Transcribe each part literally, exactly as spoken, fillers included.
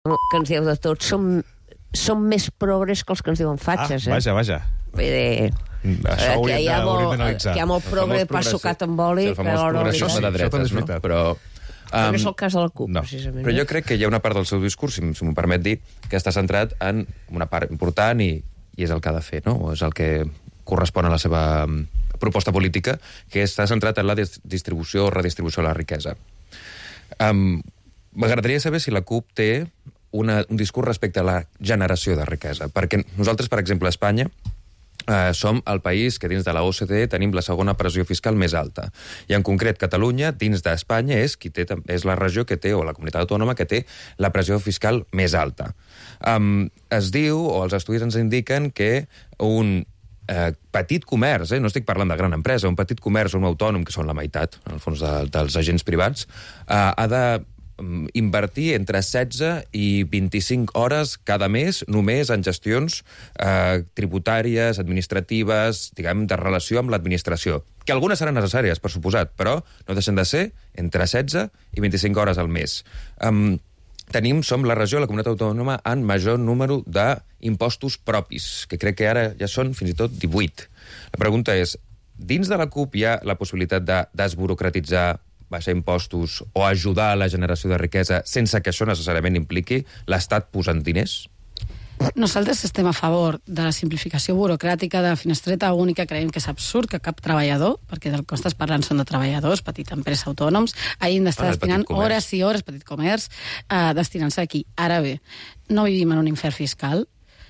que ens diu de tot, som, som més progres que els que ens diuen fatxes. Ah, vaja, vaja. Vull dir... Això ho hauríem d'analitzar. Que hi ha molt progre per sucat amb oli. El famós progressisme de dretes, no? Però... Um, no és el cas de la CUP, no. precisament. Però jo crec que hi ha una part del seu discurs, si, si m'ho permet dir, que està centrat en una part important i, i és el que ha de fer, no? És el que correspon a la seva proposta política, que està centrat en la distribució o redistribució de la riquesa. Um, M'agradaria saber si la CUP té una, un discurs respecte a la generació de riquesa, perquè nosaltres, per exemple, a Espanya, Uh, som el país que dins de la O C D E tenim la segona pressió fiscal més alta. I en concret, Catalunya, dins d'Espanya, és, qui té, és la regió que té, o la comunitat autònoma, que té la pressió fiscal més alta. Um, es diu, o els estudis ens indiquen, que un eh, petit comerç, eh, no estic parlant de gran empresa, un petit comerç o un autònom, que són la meitat, en el fons, de, dels agents privats, uh, ha de invertir entre setze i vint-i-cinc hores cada mes només en gestions eh, tributàries, administratives, diguem, de relació amb l'administració. Que algunes seran necessàries, per suposat, però no deixen de ser entre setze i vint-i-cinc hores al mes. Um, tenim, som la regió, la comunitat autònoma, en major número d'impostos propis, que crec que ara ja són fins i tot divuit. La pregunta és, dins de la CUP hi ha la possibilitat de desburocratitzar, baixar impostos o ajudar a la generació de riquesa sense que això necessàriament impliqui l'Estat posant diners? Nosaltres estem a favor de la simplificació burocràtica de la finestreta única. Creiem que és absurd que cap treballador, perquè del que estàs parlant són de treballadors, petita empresa, autònoms, hagin d'estar ah, destinant hores i hores, petit comerç, uh, destinant-se aquí. Ara bé, no vivim en un infern fiscal.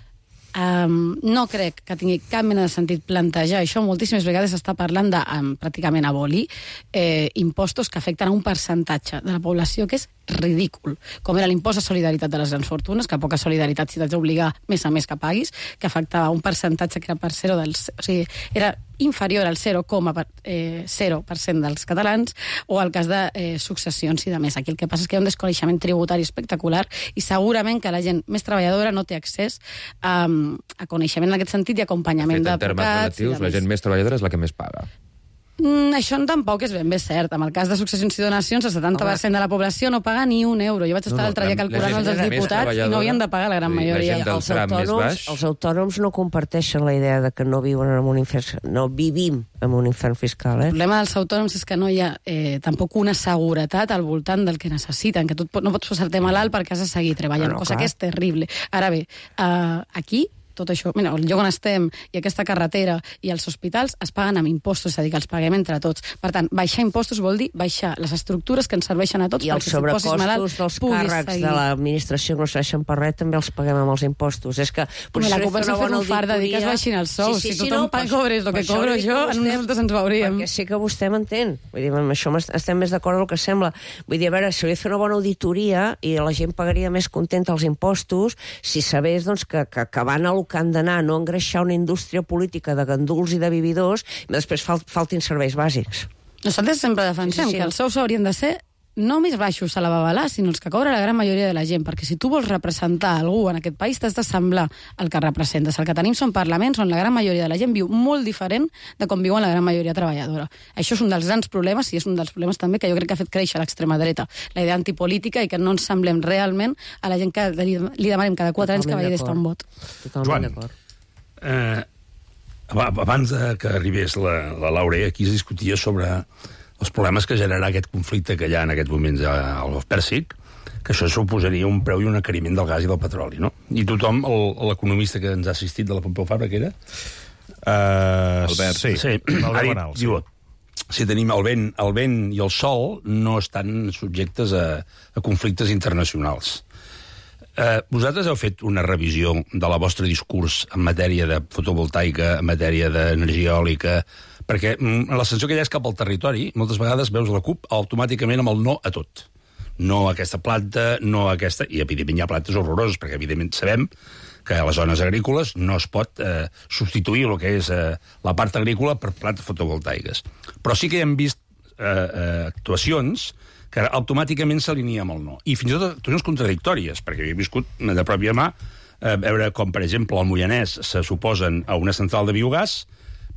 Um, no crec que tingui cap mena de sentit plantejar això. Moltíssimes vegades s'està parlant de um, pràcticament abolir eh, impostos que afecten a un percentatge de la població que és ridícul, com era l'impost de solidaritat de les grans fortunes, que poca solidaritat si t'haig d'obligar més a més que paguis, que afectava un percentatge que era per zero del, o sigui, era inferior al zero coma zero per cent dels catalans, o el cas de eh, successions i de més. Aquí el que passa és que hi ha un desconeixement tributari espectacular i segurament que la gent més treballadora no té accés a, a coneixement en aquest sentit i acompanyament d'advocats. En termes relatius, la gent més treballadora és la que més paga. Mm, això tampoc és ben bé cert. En el cas de successions i donacions, el setanta per cent de la població no paga ni un euro. Jo vaig estar no, no, l'altre dia calculant els dels diputats i no havien de pagar la gran majoria. La els, autònoms, els autònoms no comparteixen la idea de que no viuen en un infern, no vivim en un infern fiscal. Eh? El problema dels autònoms és que no hi ha eh, tampoc una seguretat al voltant del que necessiten, que tu no pots posar-te malalt perquè has de seguir treballant, no, cosa clar. Que és terrible. Ara bé, eh, aquí tot això, mira, el lloc on estem i aquesta carretera i els hospitals es paguen amb impostos, és a dir, que els paguem entre tots. Per tant, baixar impostos vol dir baixar les estructures que ens serveixen a tots. I els sobrecostos dels càrrecs seguir. De l'administració que no serveixen per res també els paguem amb els impostos. És que... Home, la CUP ens ha fet un fart de dir que es baixin els sous. Sí, sí, si tothom sí, no, cobres el que cobro jo, vostè, nosaltres ens veuríem. Perquè sí que vostè m'entén. Vull dir, amb això estem més d'acord amb el que sembla. Vull dir, a veure, s'hauria de fer una bona auditoria i la gent pagaria més contenta els impostos si sabés doncs, que, que, que van a lo que han d'anar, no engreixar una indústria política de ganduls i de vividors i després fal faltin serveis bàsics. Nosaltres sempre defensem sí, sí, sí. que els sous haurien de ser no més baixos a la babalà, sinó els que cobra la gran majoria de la gent, perquè si tu vols representar algú en aquest país t'has d'assemblar el que representes. El que tenim són parlaments on la gran majoria de la gent viu molt diferent de com viuen la gran majoria treballadora. Això és un dels grans problemes i és un dels problemes també que jo crec que ha fet créixer l'extrema dreta, la idea antipolítica i que no ens semblem realment a la gent que li, li demanem cada quatre anys que vagi d'estar un vot. Joan, eh, abans que arribés la, la Laura, aquí es discutia sobre els problemes que generarà aquest conflicte que hi ha en aquests moments al Golf Pèrsic, que això suposaria un preu i un encariment del gas i del petroli, no? I tothom, l'economista que ens ha assistit de la Pompeu Fabra, que era? Uh, Albert. Sí, sí. Ha dit, diu, si tenim el vent, el vent i el sol no estan subjectes a, a conflictes internacionals. Eh, vosaltres heu fet una revisió de la vostre discurs en matèria de fotovoltaica, en matèria d'energia eòlica, perquè la sensació que hi ha és cap al territori, moltes vegades veus la CUP automàticament amb el no a tot. No a aquesta planta, no a aquesta... I, evidentment, hi ha plantes horroroses, perquè, evidentment, sabem que a les zones agrícoles no es pot eh, substituir el que és eh, la part agrícola per plantes fotovoltaiques. Però sí que hem vist eh, eh, actuacions que automàticament s'alinea amb el no. I fins i tot actuacions contradictòries, perquè he viscut de pròpia mà eh, veure com, per exemple, al Moianès se suposen a una central de biogàs,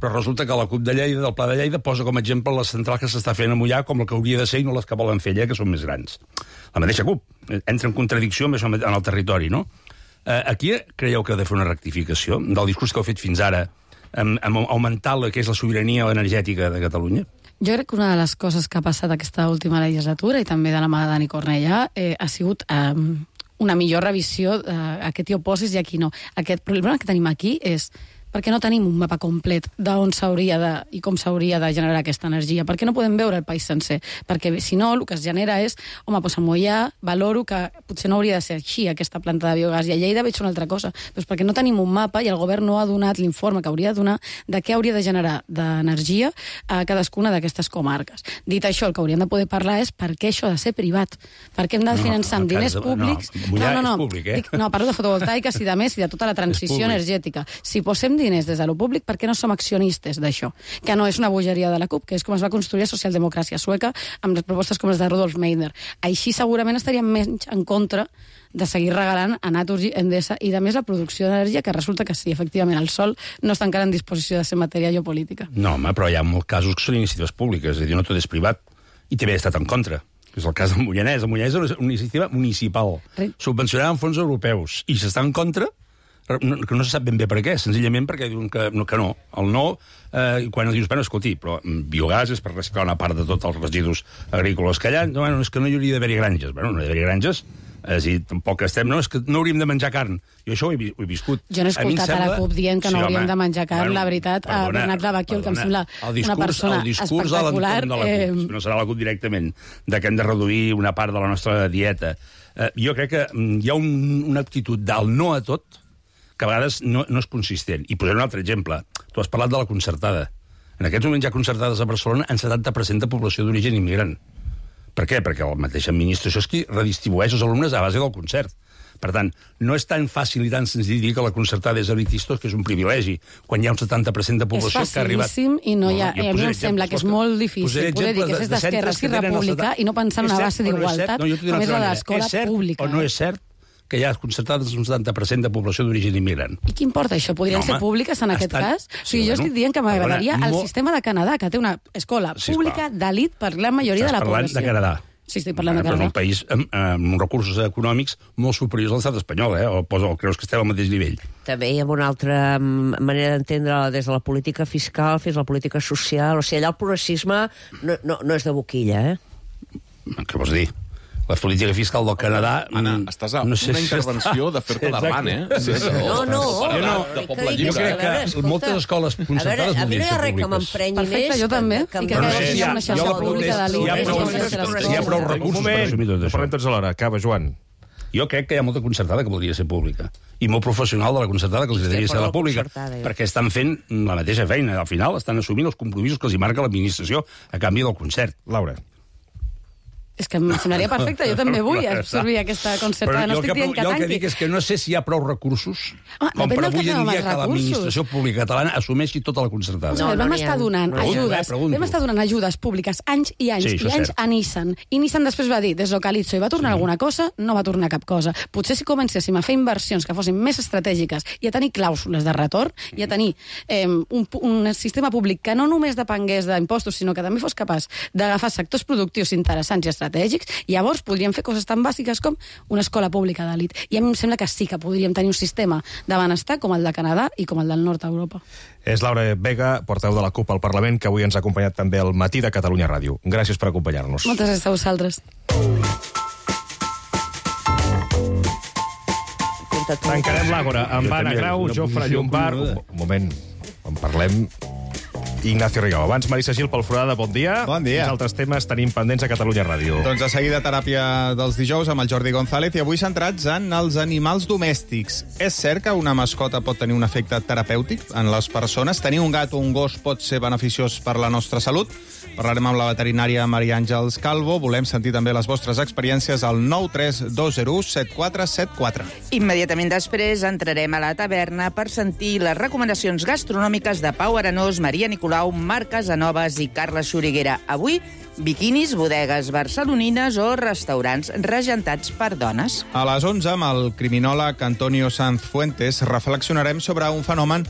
però resulta que la CUP de Lleida, del Pla de Lleida, posa com a exemple la central que s'està fent a Mollà com el que hauria de ser i no les que volen fer allà, que són més grans. La mateixa CUP entra en contradicció amb això en el territori, no? Eh, aquí creieu que ha de fer una rectificació del discurs que heu fet fins ara amb, amb augmentar el que és la sobirania energètica de Catalunya? Jo crec que una de les coses que ha passat aquesta última legislatura, i també de la mà de Dani Cornellà, eh, ha sigut eh, una millor revisió a què t'hi oposes i a qui no. Aquest problema que tenim aquí és perquè no tenim un mapa complet d'on s'hauria de i com s'hauria de generar aquesta energia. Per què no podem veure el país sencer? Perquè, si no, el que es genera és, home, doncs a Mollà valoro que potser no hauria de ser així, aquesta planta de biogàs, i a Lleida veig una altra cosa. Doncs perquè no tenim un mapa i el govern no ha donat l'informe que hauria de donar de què hauria de generar d'energia a cadascuna d'aquestes comarques. Dit això, el que hauríem de poder parlar és per què això ha de ser privat. Per què hem de finançar amb diners públics... No, Mollà és públic, eh? No, parlo de fotovoltaiques i de més, i de tota la transició energètica. Si posem diners des de lo públic, per què no som accionistes d'això? Que no és una bogeria de la CUP, que és com es va construir la socialdemocràcia sueca amb les propostes com les de Rudolf Meidner. Així segurament estaríem menys en contra de seguir regalant a Naturgy, Endesa i, a més, la producció d'energia, que resulta que sí, efectivament, el sol no està encara en disposició de ser matèria geopolítica. No, home, però hi ha molts casos que són iniciatives públiques, és a dir, no tot és privat, i també ha estat en contra. És el cas del Moianès. El Moianès és una iniciativa municipal, subvencionada amb fons europeus, i s'està en contra que no se sap ben bé per què, senzillament perquè diuen que no. Que no. El no, eh, quan dius, bueno, escolti, però biogàs és per reciclar una part de tots els residus agrícoles que hi ha, no, bueno, és que no hi hauria d'haver granges. Bueno, no hi ha d'haver granges, és a dir, tampoc estem... No, és que no hauríem de menjar carn. Jo això ho he, ho he viscut. Jo no he escoltat a, sembla... a la CUP dient que sí, no hauríem home, de menjar carn, bueno, la veritat, perdona, a Bernat Lavacchio, que em sembla discurs, una persona el discurs espectacular. De la CUP, eh... no serà la CUP directament, de que hem de reduir una part de la nostra dieta. Eh, jo crec que hi ha un, una actitud del no a tot que a vegades no, no és consistent. I posaré un altre exemple. Tu has parlat de la concertada. En aquests moments hi ha concertades a Barcelona en setanta per cent de població d'origen immigrant. Per què? Perquè la mateixa administració és qui redistribueix els alumnes a base del concert. Per tant, no és tan fàcil i tan senzill dir que la concertada és elitista, que és un privilegi, quan hi ha un setanta per cent de població que ha arribat... És facilíssim i no hi ha... No, a mi em sembla que és molt difícil poder dir que és d'esquerres i república i no pensar en una base d'igualtat com és la de l'escola pública. O no és cert que hi ha concertades un setanta per cent de població d'origen immigrant. I què importa això? Podrien no, ser públiques en aquest estan... cas? O sigui, sí, jo bueno, estic dient que m'agradaria el molt... sistema de Canadà, que té una escola sí, pública d'elit per la majoria Estàs de la població. Estàs parlant de Canadà. Sí, estic parlant bueno, de Canadà. Però és un país amb, amb recursos econòmics molt superiors a l'estat espanyol, eh? O, o creus que estem al mateix nivell? També hi ha una altra manera d'entendre des de la política fiscal fins a la política social. O sigui, allà el progressisme no, no, no és de boquilla, eh? Què vols dir? La política fiscal del Canadà... Anna, estàs a no sé una si intervenció està... de fer-te d'Arlan, eh? Sí, sí. No, no, jo no, de Poble Lliure. Jo crec que veure, moltes escoles concertades voldrien ser públiques. A mi no hi ha res que m'emprenyi més... Perfecte, jo també. Que, que, I que no, no, si hi ha una xarxa pública de l'I Si hi ha prou recursos per assumir tot això. Parlem tots alhora. Acaba, Joan. Jo crec que hi ha molta concertada que voldria ser pública. I molt professional de la concertada que els agradaria ser la pública. Perquè estan fent la mateixa feina. Al final estan assumint els compromisos que els hi marca l'administració a canvi del concert. Laura. És que em semblaria perfecte, jo també vull absorbir aquesta concertada, no estic dient que tanqui. Jo el que dic és que no sé si hi ha prou recursos ah, com per avui en dia que l'administració pública catalana assumeixi tota la concertada. No, no, vam estar donant no, ajudes, no, vam estar donant ajudes públiques anys i anys sí, i anys a Nissan. I Nissan després va dir, deslocalitzo, i va tornar sí. alguna cosa, no va tornar cap cosa. Potser si comencéssim a fer inversions que fossin més estratègiques i a tenir clàusules de retorn i a tenir eh, un, un sistema públic que no només depengués d'impostos, sinó que també fos capaç d'agafar sectors productius interessants i estratègics, llavors podríem fer coses tan bàsiques com una escola pública d'elit. I a mi em sembla que sí que podríem tenir un sistema de benestar com el de Canadà i com el del nord d'Europa. És Laura Vega, portaveu de la CUP al Parlament, que avui ens ha acompanyat també al Matí de Catalunya Ràdio. Gràcies per acompanyar-nos. Moltes gràcies a vosaltres. Tancarem l'Àgora amb Anna Grau, Jofre Llombard... Un moment, en parlem... Ignacio Rigau. Abans, Marisa Gil, pel Forada, bon dia. Bon dia. Quins altres temes tenim pendents a Catalunya Ràdio? Doncs de seguida teràpia dels dijous amb el Jordi González i avui centrats en els animals domèstics. És cert que una mascota pot tenir un efecte terapèutic en les persones? Tenir un gat o un gos pot ser beneficiós per la nostra salut? Parlarem amb la veterinària Maria Àngels Calvo. Volem sentir també les vostres experiències al nou tres dos zero u set quatre set quatre. Immediatament després entrarem a la taverna per sentir les recomanacions gastronòmiques de Pau Arenós, Maria Nicolau, Marc Casanovas i Carla Xuriguera. Avui, biquinis, bodegues barcelonines o restaurants regentats per dones. A les onze, amb el criminòleg Antonio Sanz Fuentes, reflexionarem sobre un fenomen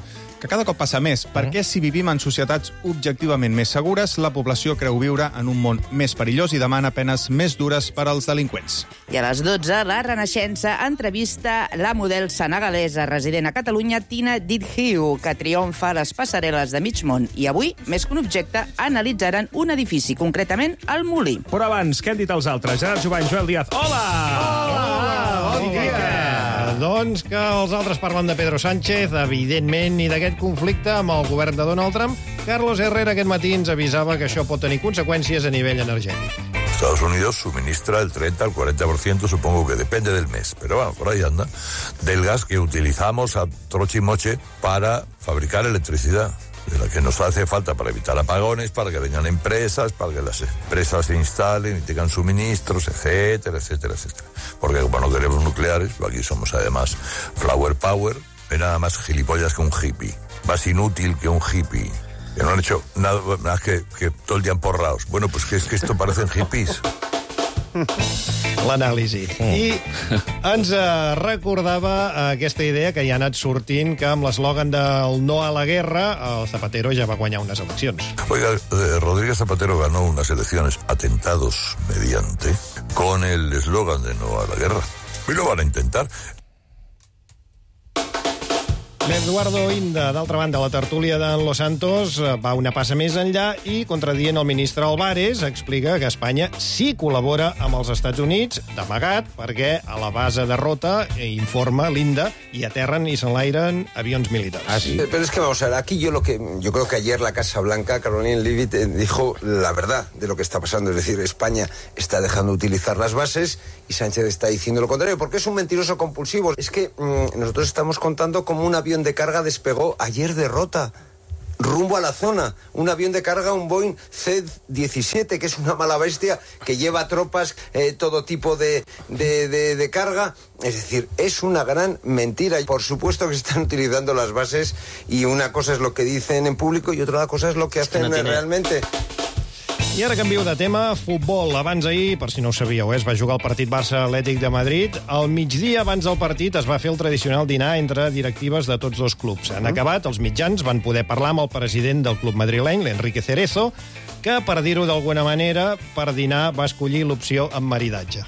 que cada cop passa més, perquè si vivim en societats objectivament més segures, la població creu viure en un món més perillós i demana penes més dures per als delinqüents. I a les dotze, la Renaixença entrevista la model senegalesa resident a Catalunya, Tina Didhiou, que triomfa a les passarel·les de mig món. I avui, més que un objecte, analitzaran un edifici, concretament el Molí. Però abans, què han dit els altres? Gerard Jubany, Joel Díaz. Hola! Hola! Bon dia! Doncs que els altres parlen de Pedro Sánchez, evidentment, i d'aquest conflicte amb el govern de Donald Trump. Carlos Herrera aquest matí ens avisava que això pot tenir conseqüències a nivell energètic. Estados Unidos suministra el treinta al cuarenta por ciento, supongo que depende del mes, pero bueno, por ahí anda, del gas que utilizamos a troche y moche para fabricar electricidad, de la que nos hace falta para evitar apagones, para que vengan empresas, para que las empresas se instalen y tengan suministros, etcétera, etcétera, etcétera. Porque como no queremos nucleares, aquí somos además flower power, es nada más gilipollas que un hippie, más inútil que un hippie, que no han hecho nada más que, que todo el día emporrados. Bueno, pues que es que esto parecen hippies. L'anàlisi. I ens eh, recordava aquesta idea que ja ha anat sortint, que amb l'eslògan del no a la guerra, el Zapatero ja va guanyar unes eleccions. Oiga, eh, Rodríguez Zapatero ganó unas elecciones atentados mediante con el eslogan de no a la guerra. Y lo van a intentar. L'Eduardo Inda, d'altra banda, la tertúlia d'en Los Santos va una passa més enllà i, contradient el ministre Álvarez, explica que Espanya sí col·labora amb els Estats Units, d'amagat, perquè a la base de Rota, informa l'Inda, i aterren i s'enlairen avions militares. Ah, sí. Pero es que vamos a ver, aquí yo lo que yo creo que ayer la Casa Blanca, Caroline Leavitt, eh, dijo la verdad de lo que está pasando, es decir, España está dejando de utilizar las bases y Sánchez está diciendo lo contrario, porque es un mentiroso compulsivo. Es que mmm, nosotros estamos contando como un avión de carga despegó ayer de Rota, rumbo a la zona. Un avión de carga, un Boeing C diecisiete, que es una mala bestia, que lleva tropas, eh, todo tipo de, de, de, de carga. Es decir, es una gran mentira. Por supuesto que se están utilizando las bases, y una cosa es lo que dicen en público y otra cosa es lo que hacen no tiene... realmente. I ara canvio de tema, futbol. Abans ahir, per si no ho sabíeu, es va jugar el partit Barça-Atlètic de Madrid. Al migdia, abans del partit, es va fer el tradicional dinar entre directives de tots dos clubs. En acabat, els mitjans van poder parlar amb el president del club madrileny, l'Enrique Cerezo, que, per dir-ho d'alguna manera, per dinar va escollir l'opció amb maridatge.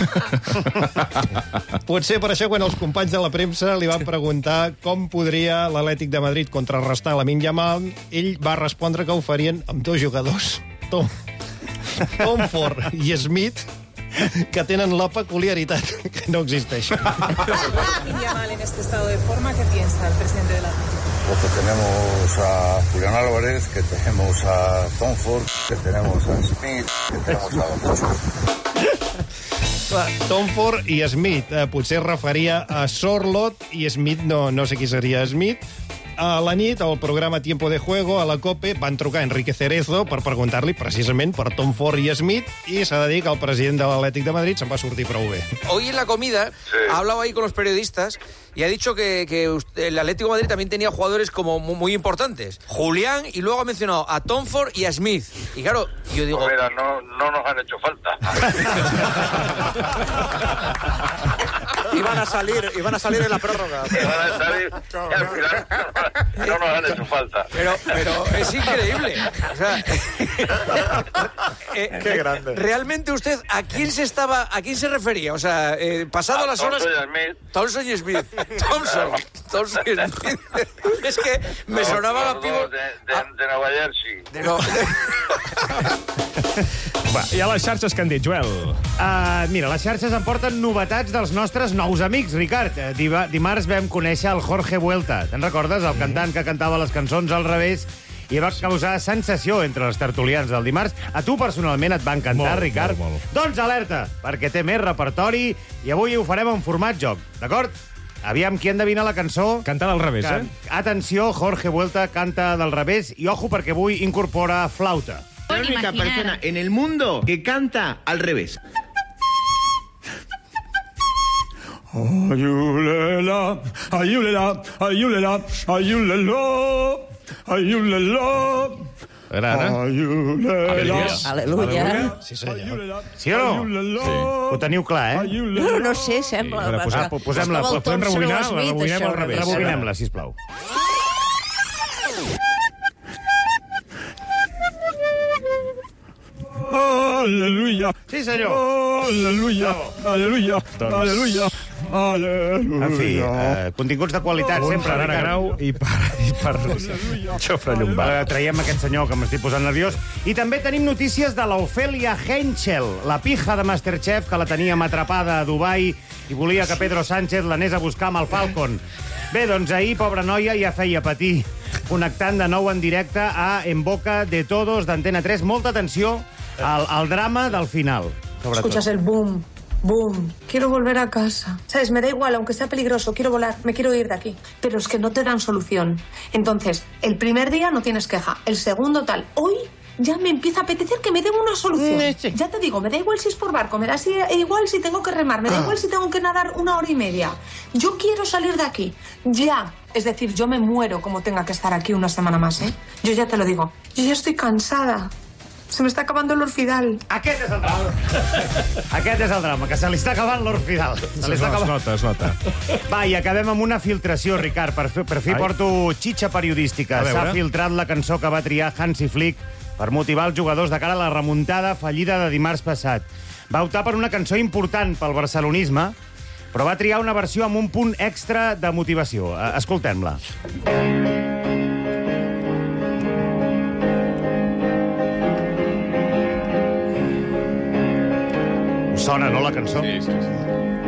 Potser per això, quan els companys de la premsa li van preguntar com podria l'Atlètic de Madrid contrarrestar Lamine Yamal, ell va respondre que ho farien amb dos jugadors, Tom, Tom Ford i Smith, que tenen la peculiaritat que no existeix. Lamine Yamal en este estado de forma, ¿qué piensa el presidente de la Atlético? Pues que tenemos a Julián Álvarez, que tenemos a Tom Ford, que tenemos a Smith, que tenemos a muchos. Tom Ford i Smith. Eh, potser es referia a Sorlot i Smith, no, no sé qui seria Smith. A la nit, al programa Tiempo de Juego, a la COPE, van trucar a Enrique Cerezo per preguntar-li precisament per Tom Ford i Smith, i s'ha de dir que el president de l'Atlètic de Madrid se'n va sortir prou bé. Hoy en la comida sí. ha hablado ahí con los periodistas y ha dicho que, que el Atlético de Madrid también tenía jugadores como muy, muy importantes. Julián, y luego ha mencionado a Tom Ford y a Smith. Y claro, yo digo... Pues mira, no, no nos han hecho falta. Iban a salir, iban a salir en la prórroga. Iban a salir y al final no nos han hecho falta. Pero, pero es increíble. O sea, eh, Qué grande. Realmente usted, ¿a quién se estaba, a quién se refería? O sea, eh, pasado a las horas... Thompson y Smith. Thompson y Smith. Thompson. Thompson y Smith. Es que me los, sonaba los la pivo... De, de, de Nova Jersey. De no... Va, i a les xarxes que han dit, Joel? Uh, mira, les xarxes em porten novetats dels nostres nous amics, Ricard. Diva, dimarts vam conèixer el Jorge Vuelta. Te'n recordes? El cantant que cantava les cançons al revés i va causar sensació entre els tertulians del dimarts. A tu personalment et va encantar, molt, Ricard? Molt, molt. Doncs alerta, perquè té més repertori i avui ho farem en format joc, d'acord? Aviam qui endevina la cançó. Canta del revés, que, eh? Atenció, Jorge Vuelta canta del revés i ojo perquè avui incorpora flauta. La única persona en el mundo que canta al revés. Ayulela, ayulela, ayulela, ayulela, ayulela. Era ara? Ayulela. Aleluia. Sí, senyor. Sí o no? Sí. Ho teniu clar, eh? No, no sé, sembla. Sí. Posem-la, posem-la, podem rebobinar, la rebobinem al revés. Rebobinem-la, sisplau. Aleluia. Sí, senyor. Aleluia, aleluia, aleluia. En fi, eh, continguts de qualitat Un sempre, per Anna Ricard. Grau i per, i per Jofre Llombard. Eh, traiem aquest senyor que m'estic posant nerviós. I també tenim notícies de l'Ofèlia Henschel, la pija de Masterchef que la teníem atrapada a Dubai i volia que Pedro Sánchez l'anés a buscar amb el Falcon. Bé, doncs ahir, pobra noia, ja feia patir, connectant de nou en directe a En Boca de Todos d'Antena tres. Molta atenció al, al drama del final. Sobretot. Escuchas el boom, boom. Quiero volver a casa. ¿Sabes? Me da igual, aunque sea peligroso. Quiero volar, me quiero ir de aquí. Pero es que no te dan solución. Entonces, el primer día no tienes queja. El segundo tal. Hoy ya me empieza a apetecer que me den una solución. Sí. Ya te digo, me da igual si es por barco, me da si, igual si tengo que remar, me da igual si tengo que nadar una hora y media. Yo quiero salir de aquí. Ya. Es decir, yo me muero como tenga que estar aquí una semana más, ¿eh? Yo ya te lo digo. Yo ya estoy cansada. Se me està acabant l'Orfidal. Aquest és el drama. Aquest és el drama, que se li està acabant l'Orfidal. Se li està acabant... Es nota, es nota. Va, i acabem amb una filtració, Ricard. Per fi, per fi porto xitxa periodística. S'ha filtrat la cançó que va triar Hansi Flick per motivar els jugadors de cara a la remuntada fallida de dimarts passat. Va optar per una cançó important pel barcelonisme, però va triar una versió amb un punt extra de motivació. Escoltem-la. Sona, no, la cançó? Sí, sí, sí.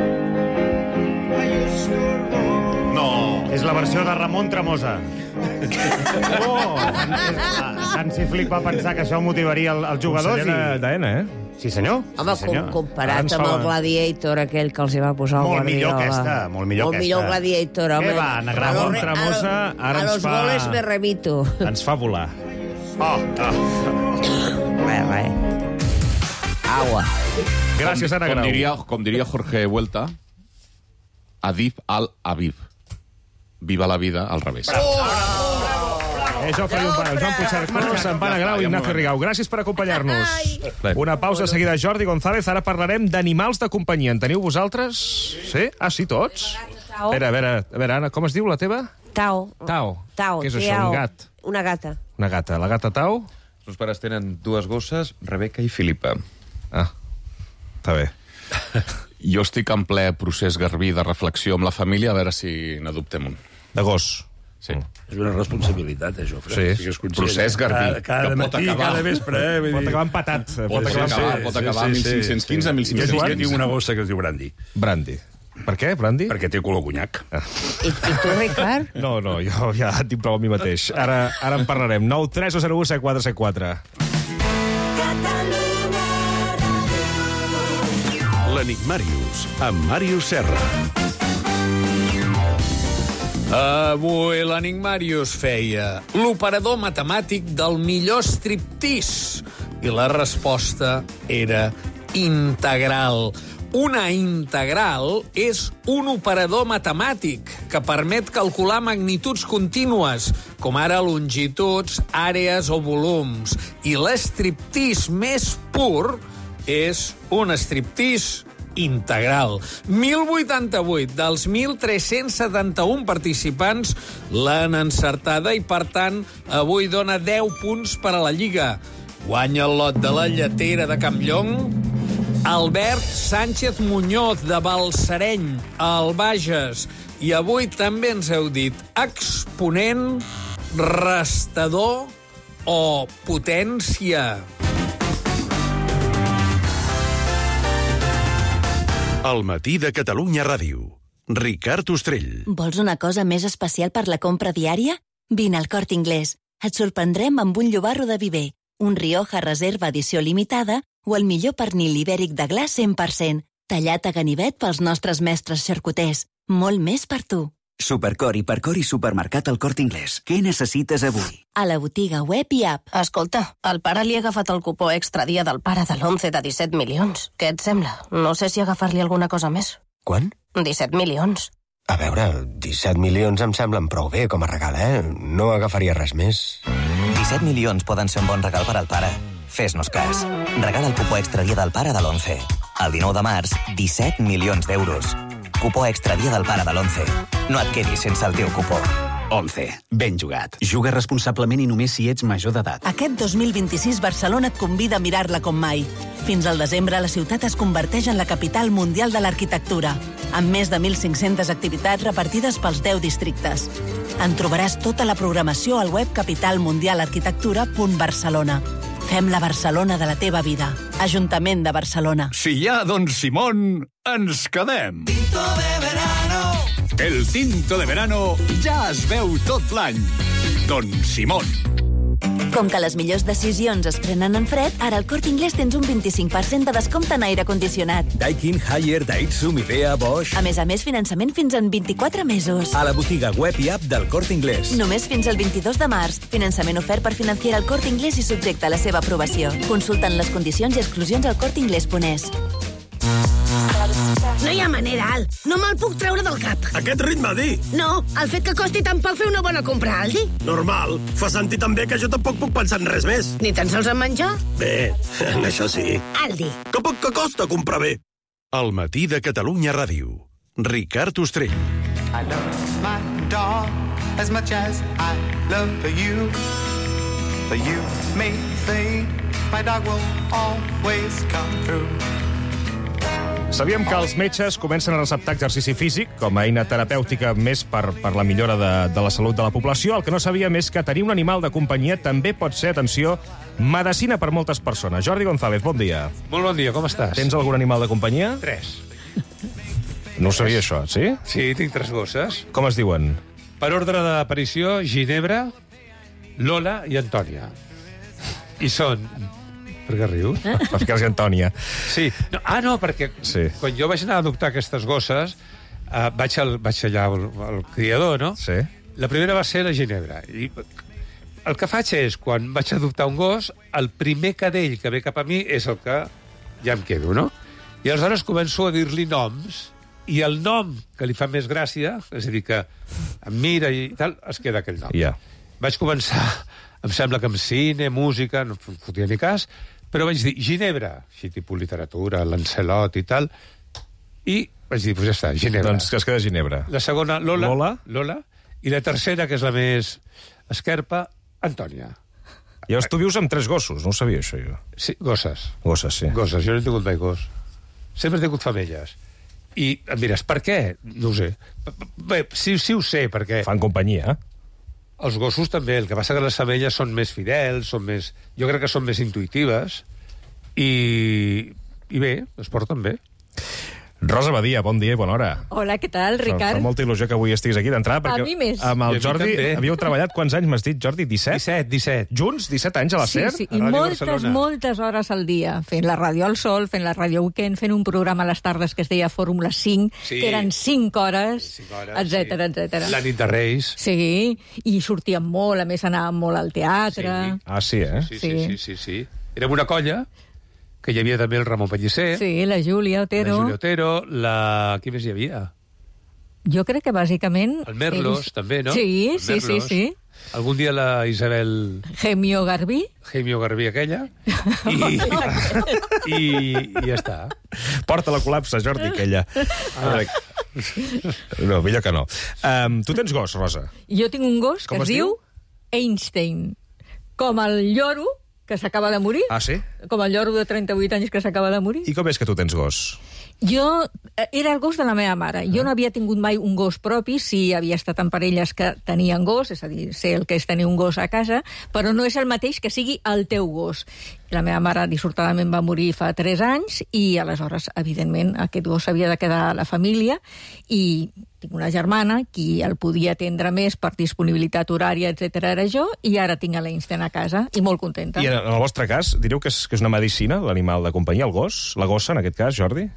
No. És la versió de Ramon Tremosa. Oh! Hansi Flick va pensar que això motivaria els jugadors. Consellera d'Aena, eh? Sí, senyor. Home, sí, senyor. com, comparat amb el Gladiator aquell que els hi va posar el molt Guardiola. Millor aquesta, molt millor molt aquesta. millor Gladiator, home. Què va, Anna Grau? A Ramon Tremosa ara a ens los fa... goles me remito. Ens fa volar. Oh, oh. Res, res. Agua. Gràcies, Anna Grau. Com diria, com diria Jorge Vuelta, Adif al-Aviv. Viva la vida al revés. Eh, Jofre Llombard, Joan Puigcercós, Anna Grau i Ignacio Rigau. Gràcies per acompanyar-nos. Una pausa seguida. Jordi González. Ara parlarem d'animals de companyia. En teniu vosaltres? Sí? Ah, sí, tots? A veure, a veure, a veure, Anna, com es diu la teva? Tao. Tao. Tao. Què és això, un gat? Una gata. Una gata. La gata Tao? Els meus pares tenen dues gosses, Rebeca i Filipa. Ah, està bé. Jo estic en ple procés garbí de reflexió amb la família, a veure si n'adoptem un. De gos? Sí. És una responsabilitat, eh, Jofre? Sí. Si és procés garbí. Cada, cada que matí, pot acabar. cada vespre, eh? Pot acabar empatat. Pot, pot acabar, sí, pot acabar sí, sí, mil cinc-cents quinze, mil cinc-cents quinze. Jo tinc una gossa que es diu Brandy. Brandy. Per què, Brandy? Perquè té color conyac. Ah. I, I tu, Ricard? No, no, jo ja tinc prou a mi mateix. Ara, ara en parlarem. nou tres zero u set quatre set quatre. L'Enigmàrius, amb Màrius Serra. Avui l'Enigmàrius feia l'operador matemàtic del millor striptease i la resposta era integral. Una integral és un operador matemàtic que permet calcular magnituds contínues, com ara longituds, àrees o volums. I l'estriptease més pur és un striptease integral. mil vuitanta-vuit dels mil tres-cents setanta-un participants l'han encertada i, per tant, avui dona deu punts per a la Lliga. Guanya el lot de la lletera de Campllong Albert Sánchez Muñoz, de Balsareny, al Bages. I avui també ens heu dit exponent, restador o potència. El matí de Catalunya Ràdio. Ricard Ostrell. Vols una cosa més especial per la compra diària? Vine al Corte Inglés. Et sorprendrem amb un llobarro de Viver, un Rioja Reserva edició limitada o el millor pernil ibèric de gla cent per cent, tallat a ganivet pels nostres mestres xarcuters. Molt més per tu. Supercor, Hipercor i Supermercat al Corte Inglés. Què necessites avui? A la botiga web i app. Escolta, el pare li ha agafat el cupó extra dia del pare de l'onze de disset milions. Què et sembla? No sé si agafar-li alguna cosa més. Quan? disset milions. A veure, disset milions em semblen prou bé com a regal, eh? No agafaria res més. disset milions poden ser un bon regal per al pare. Fes-nos cas. Regala el cupó extra dia del pare de l'onze. El dinou de març, disset milions d'euros. Cupó extra dia del pare de l'onze. No et quedis sense el teu cupó. once. Ben jugat. Juga responsablement i només si ets major d'edat. Aquest dos mil vint-i-sis Barcelona et convida a mirar-la com mai. Fins al desembre, la ciutat es converteix en la capital mundial de l'arquitectura, amb més de mil cinc-centes activitats repartides pels deu districtes. En trobaràs tota la programació al web capital mundial arquitectura punt barcelona. Fem la Barcelona de la teva vida. Ajuntament de Barcelona. Si hi ha Don Simón, ens quedem. Tinto de verano. El tinto de verano ja es veu tot l'any. Don Simón. Com que les millors decisions es prenen en fred, ara al Corte Inglés tens un vint-i-cinc per cent de descompte en aire condicionat. Daikin, Haier, Daihatsu, Midea, Bosch... A més a més, finançament fins en vint-i-quatre mesos. A la botiga web i app del Corte Inglés. Només fins al vint-i-dos de març. Finançament ofert per Financiera al Corte Inglés i subjecte a la seva aprovació. Consulten les condicions i exclusions al corte inglés punt es. No hi ha manera, Al. No me'l puc treure del cap. Aquest ritme, di. No, el fet que costi tan poc fer una bona compra, Aldi. Normal. Fa sentir també que jo tampoc puc pensar en res més. Ni tan sols en menjar? Bé, en això sí. Aldi. Que poc que costa comprar bé. El matí de Catalunya Ràdio. Ricard Ostrell. I love my dog as much as I love you. But you may think my dog will always come through. Sabíem que els metges comencen a receptar exercici físic com a eina terapèutica més per, per la millora de, de la salut de la població. El que no sabíem és que tenir un animal de companyia també pot ser, atenció, medicina per moltes persones. Jordi González, bon dia. Molt bon dia, com estàs? Tens algun animal de companyia? Tres. No ho sabia, això, sí? Sí, tinc tres gosses. Com es diuen? Per ordre d'aparició, Ginebra, Lola i Antònia. I són... Per què rius? Eh? Per ficar-se Antònia. Sí. No, ah, no, perquè sí. Quan jo vaig anar a adoptar aquestes gosses, uh, vaig, al, vaig allà al, al criador, no? Sí. La primera va ser la Ginebra. I el que faig és, quan vaig adoptar un gos, el primer cadell que ve cap a mi és el que ja em quedo, no? I aleshores començo a dir-li noms, i el nom que li fa més gràcia, és a dir, que em mira i tal, es queda aquell nom. Yeah. Vaig començar, em sembla que amb cine, música, no fotia ni cas, però vaig dir Ginebra, així tipus literatura, Lancelot i tal, i vaig dir, doncs pues ja està, Ginebra. Doncs que es queda Ginebra. La segona, Lola, Lola. Lola, i la tercera, que és la més esquerpa, Antònia. Llavors tu vius amb tres gossos, no ho sabia això jo. Sí, gosses. Gosses, sí. Gosses, jo no he tingut mai gos. Sempre he tingut femelles. I em diràs, per què? No ho sé. Bé, sí, sí ho sé, perquè... Fan companyia, eh? Els gossos també, el que passa que les femelles són més fidels, són més... Jo crec que són més intuïtives i, i bé, es porten bé. Rosa Badia, bon dia i bona hora. Hola, què tal, Ricard? Fa molta il·lusió que avui estiguis aquí d'entrada, perquè a mi més. amb el Jordi havíeu treballat, quants anys m'has dit, Jordi? disset? disset, disset. Junts? disset anys a la sí, SER? Sí, i moltes, Barcelona. moltes hores al dia, fent la ràdio al sol, fent la ràdio weekend, fent un programa a les tardes que es deia Fórmula cinc, sí. que eren cinc hores, etcètera, sí. etcètera. La nit de Reis. Sí, i sortíem molt, a més anàvem molt al teatre. Sí. Ah, sí, eh? Sí, sí, sí, sí, sí, sí. Érem una colla, que hi havia també el Ramon Pellicer. Sí, la Júlia Otero. La Júlia Otero, la... Qui més hi havia? Jo crec que bàsicament... El Merlos, ells... també, no? Sí, sí, sí, sí. Algun dia la Isabel... Gemio Garbí. Gemio Garbí aquella. I, i, i ja està. Porta la col·lapse, Jordi, aquella. Ah. No, millor que no. Um, tu tens gos, Rosa? Jo tinc un gos Com que es, es diu Einstein. Com el lloro que s'acaba de morir. Ah, sí? Com el lloro de trenta-vuit anys que s'acaba de morir. I com és que tu tens gos? Jo... Era el gos de la meva mare. Jo no havia tingut mai un gos propi, sí havia estat en parelles que tenien gos, és a dir, sé el que és tenir un gos a casa, però no és el mateix que sigui el teu gos. La meva mare dissortadament va morir fa tres anys i aleshores, evidentment, aquest gos havia de quedar a la família i tinc una germana, qui el podia atendre més per disponibilitat horària, etcètera, era jo, i ara tinc a l'Einstein a casa, i molt contenta. I en el vostre cas, direu que és, que és una medicina, l'animal de companyia, el gos? La gossa, en aquest cas, Jordi?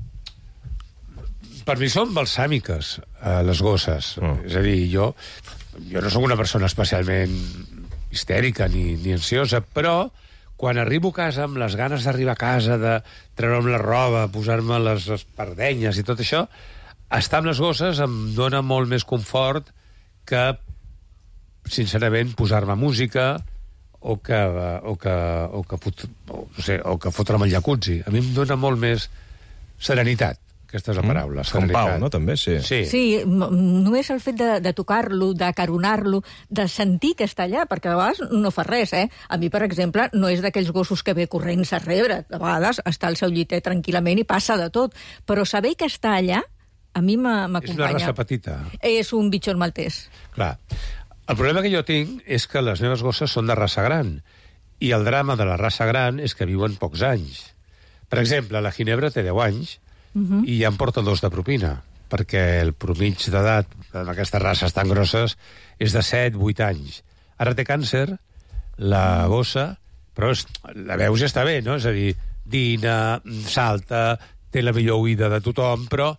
Per mi són balsàmiques, eh, les gosses. Oh. És a dir, jo, jo no sóc una persona especialment histèrica ni, ni ansiosa, però quan arribo a casa amb les ganes d'arribar a casa, de treure'm la roba, posar-me les espardenyes i tot això, estar amb les gosses em dona molt més confort que, sincerament, posar-me música o que, o que, o que, fot, o, no sé, o que fotre'm el jacuzzi. A mi em dona molt més serenitat. Aquesta és la paraula. Com Pau, no? També, sí. Sí, sí només el fet de, de tocar-lo, d'acaronar-lo, de sentir que està allà, perquè a vegades no fa res, eh? A mi, per exemple, no és d'aquells gossos que ve corrents a rebre. A vegades està al seu lliter tranquil·lament i passa de tot. Però saber que està allà, a mi m'acompanya. És una raça petita. És un bitxon maltès. Clar. El problema que jo tinc és que les meves gosses són de raça gran. I el drama de la raça gran és que viuen pocs anys. Per exemple, la Ginebra té deu anys, Uh-huh. i ja em porta dos de propina, perquè el promig d'edat en aquestes races tan grosses és de set vuit anys. Ara té càncer, la gossa, però és, la veus ja està bé, no? És a dir, dina, salta, té la millor oïda de tothom, però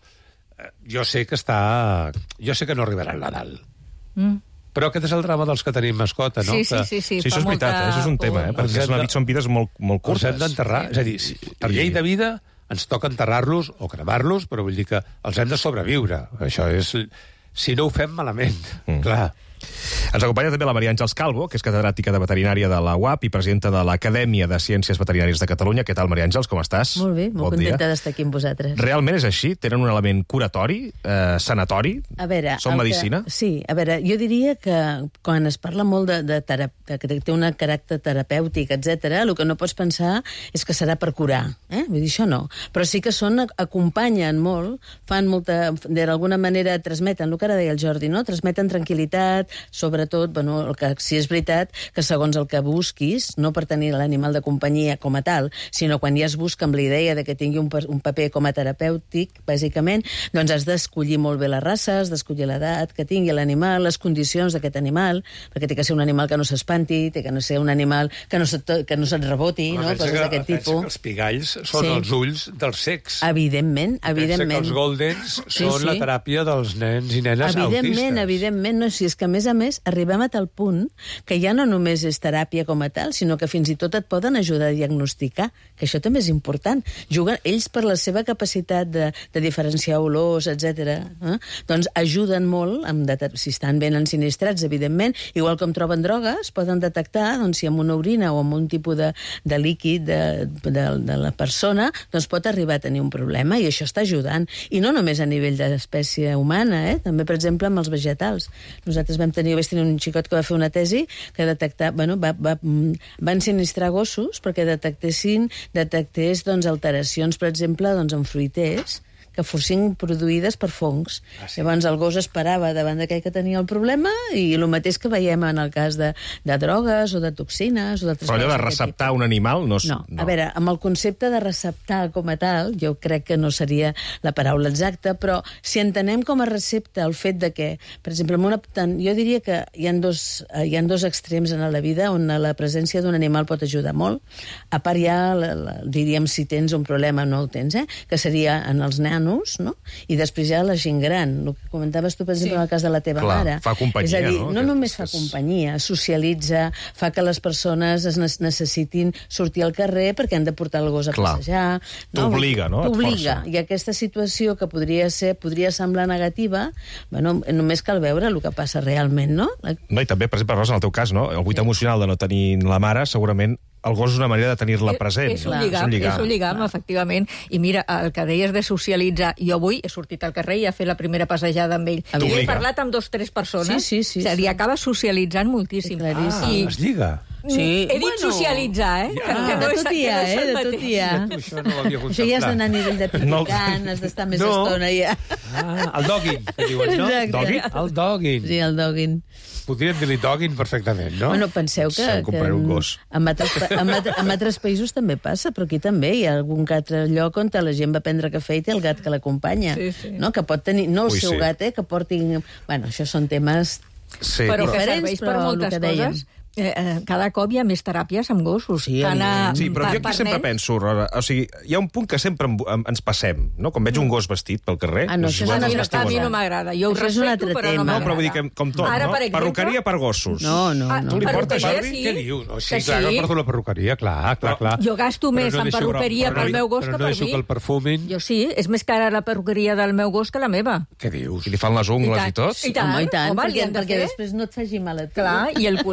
jo sé que està... Jo sé que no arribarà al Nadal. Mm. Però aquest és el drama dels que tenim mascota, no? Sí, sí, sí. sí, sí això és veritat, eh? Això és un tema, eh? Perquè de... són vides molt, molt curtes. Els hem d'enterrar. És a dir, per llei de vida ens toca enterrar-los o cremar-los, però vull dir que els hem de sobreviure. Això és... Si no ho fem malament, mm. clar. Ens acompanya també la Maria Àngels Calvo, que és catedràtica de veterinària de la U A P i presidenta de l'Acadèmia de Ciències Veterinàries de Catalunya. Què tal, Maria Àngels, com estàs? Molt bé, molt bon contenta d'estar aquí amb vosaltres. Realment és així? Tenen un element curatori, eh, sanatori? A veure... Són medicina? Que, sí, a veure, jo diria que quan es parla molt de, de, terap que té un caràcter terapèutic, etcètera, el que no pots pensar és que serà per curar, eh? Vull dir, això no. Però sí que són, acompanyen molt, fan molta... d'alguna manera transmeten, el que ara deia el Jordi, no? Transmeten tranquil·litat, sobretot, bueno, el que sí és veritat que segons el que busquis, no per tenir l'animal de companyia com a tal, sinó quan ja es busca amb la idea de que tingui un, un paper com a terapèutic, bàsicament, doncs has d'escollir molt bé la raça, has d'escollir l'edat que tingui l'animal, les condicions d'aquest animal, perquè té que ser un animal que no s'espanti, té que no ser un animal que no, se, que no se't reboti, no? Coses d'aquest tipus. Que els pigalls són sí. els ulls dels cecs. Evidentment, evidentment. Pensa que els goldens sí, són sí. la teràpia dels nens i nenes evidentment, autistes. Evidentment, no, si és que a més a més arribem a tal punt que ja no només és teràpia com a tal, sinó que fins i tot et poden ajudar a diagnosticar, que això també és important. Juguen, ells, per la seva capacitat de, de diferenciar olors, etcètera, eh? doncs ajuden molt, amb si estan ben ensinistrats, evidentment, igual com troben drogues, poden detectar doncs, si amb una orina o amb un tipus de, de líquid de, de, de la persona doncs pot arribar a tenir un problema, i això està ajudant. I no només a nivell d'espècie humana, eh? també, per exemple, amb els vegetals. Nosaltres vam tenir, vaig tenir un xicot que va fer una tesi que detectar, bueno, va, va, va ensinistrar gossos perquè detectessin, detectés doncs, alteracions, per exemple, doncs, en fruiters, que fossin produïdes per fongs. Ah, sí? Llavors el gos esperava davant d'aquell que tenia el problema i el mateix que veiem en el cas de, de drogues o de toxines o d'altres coses. Però allò de receptar un animal no, no. no... A veure, amb el concepte de receptar com a tal, jo crec que no seria la paraula exacta, però si entenem com a recepta el fet de que, per exemple, amb una, tant, jo diria que hi ha, dos, hi ha dos extrems en la vida on la presència d'un animal pot ajudar molt. A part ja, la, la, diríem, si tens un problema no el tens, eh? que seria en els nens, no? I després ja la gent gran, el que comentaves tu, per exemple, sí. en el cas de la teva Clar, mare. Fa companyia, és a dir, no? no només fa companyia, socialitza, fa que les persones es necessitin sortir al carrer perquè han de portar el gos a Clar. passejar. T'obliga, no? T'obliga. I aquesta situació que podria ser, podria semblar negativa, bueno, només cal veure el que passa realment, no? No, i també, per exemple, Rosa, en el teu cas, no? El buit emocional de no tenir la mare, segurament el gos és una manera de tenir-la present. És un lligam, és un lligam, és un lligam efectivament. I mira, el que deies de socialitzar, jo avui he sortit al carrer i he fet la primera passejada amb ell. I he parlat amb dos o tres persones. Sí, sí, sí. És a dir, acabes socialitzant moltíssim. Sí, ah, es lliga. Sí. He dit bueno, socialitzar, eh? Ja. Que, que no de tot hi ha, eh? De tot hi ha. Això no l'havia Això ja has d'anar a nivell de picant, no. has d'estar més no. estona ja. Ah, el dogging, que diuen, no? Dogging? El dogging. Sí, el dogging. Podríem dir-li dogging perfectament, no? Bueno, penseu que, que un gos. En, altres, en, en altres països també passa, però aquí també hi ha algun altre lloc on la gent va prendre cafè i té el gat que l'acompanya. Sí, sí. No? Que pot tenir, no el Ui, seu sí. gat, eh? Que portin... Bueno, això són temes sí, però diferents, que serveix per moltes coses. Eh, eh, cada cop hi ha més teràpies amb gossos. Sí, a, sí però jo aquí sempre penso, Rosa, o sigui, hi ha un punt que sempre em, em, ens passem, no? Quan veig un gos vestit pel carrer... Ah, no, doncs això igual, és a mi, no, a mi no m'agrada. Jo ho respecto, però no m'agrada. No, però vull dir que com tot, Ara, no? per exemple... Perruqueria per gossos. No, no, no. Ah, Tu li portes, perruqueria, Jordi? sí. Què dius? Oh, sí, Que clar, sí. que porto la perruqueria, clar, clar, clar. Jo gasto més no en deixo- perruqueria però pel no- meu gos però que no per deixo mi. que el perfumin. Jo sí, és més cara la perruqueria del meu gos que la meva. Què dius? I li fan les ungles i, tot? I tant, Home, i tant, home, li perquè, han de perquè fer. després no et faci mal a tu. Clar, i el culete Clar, i però és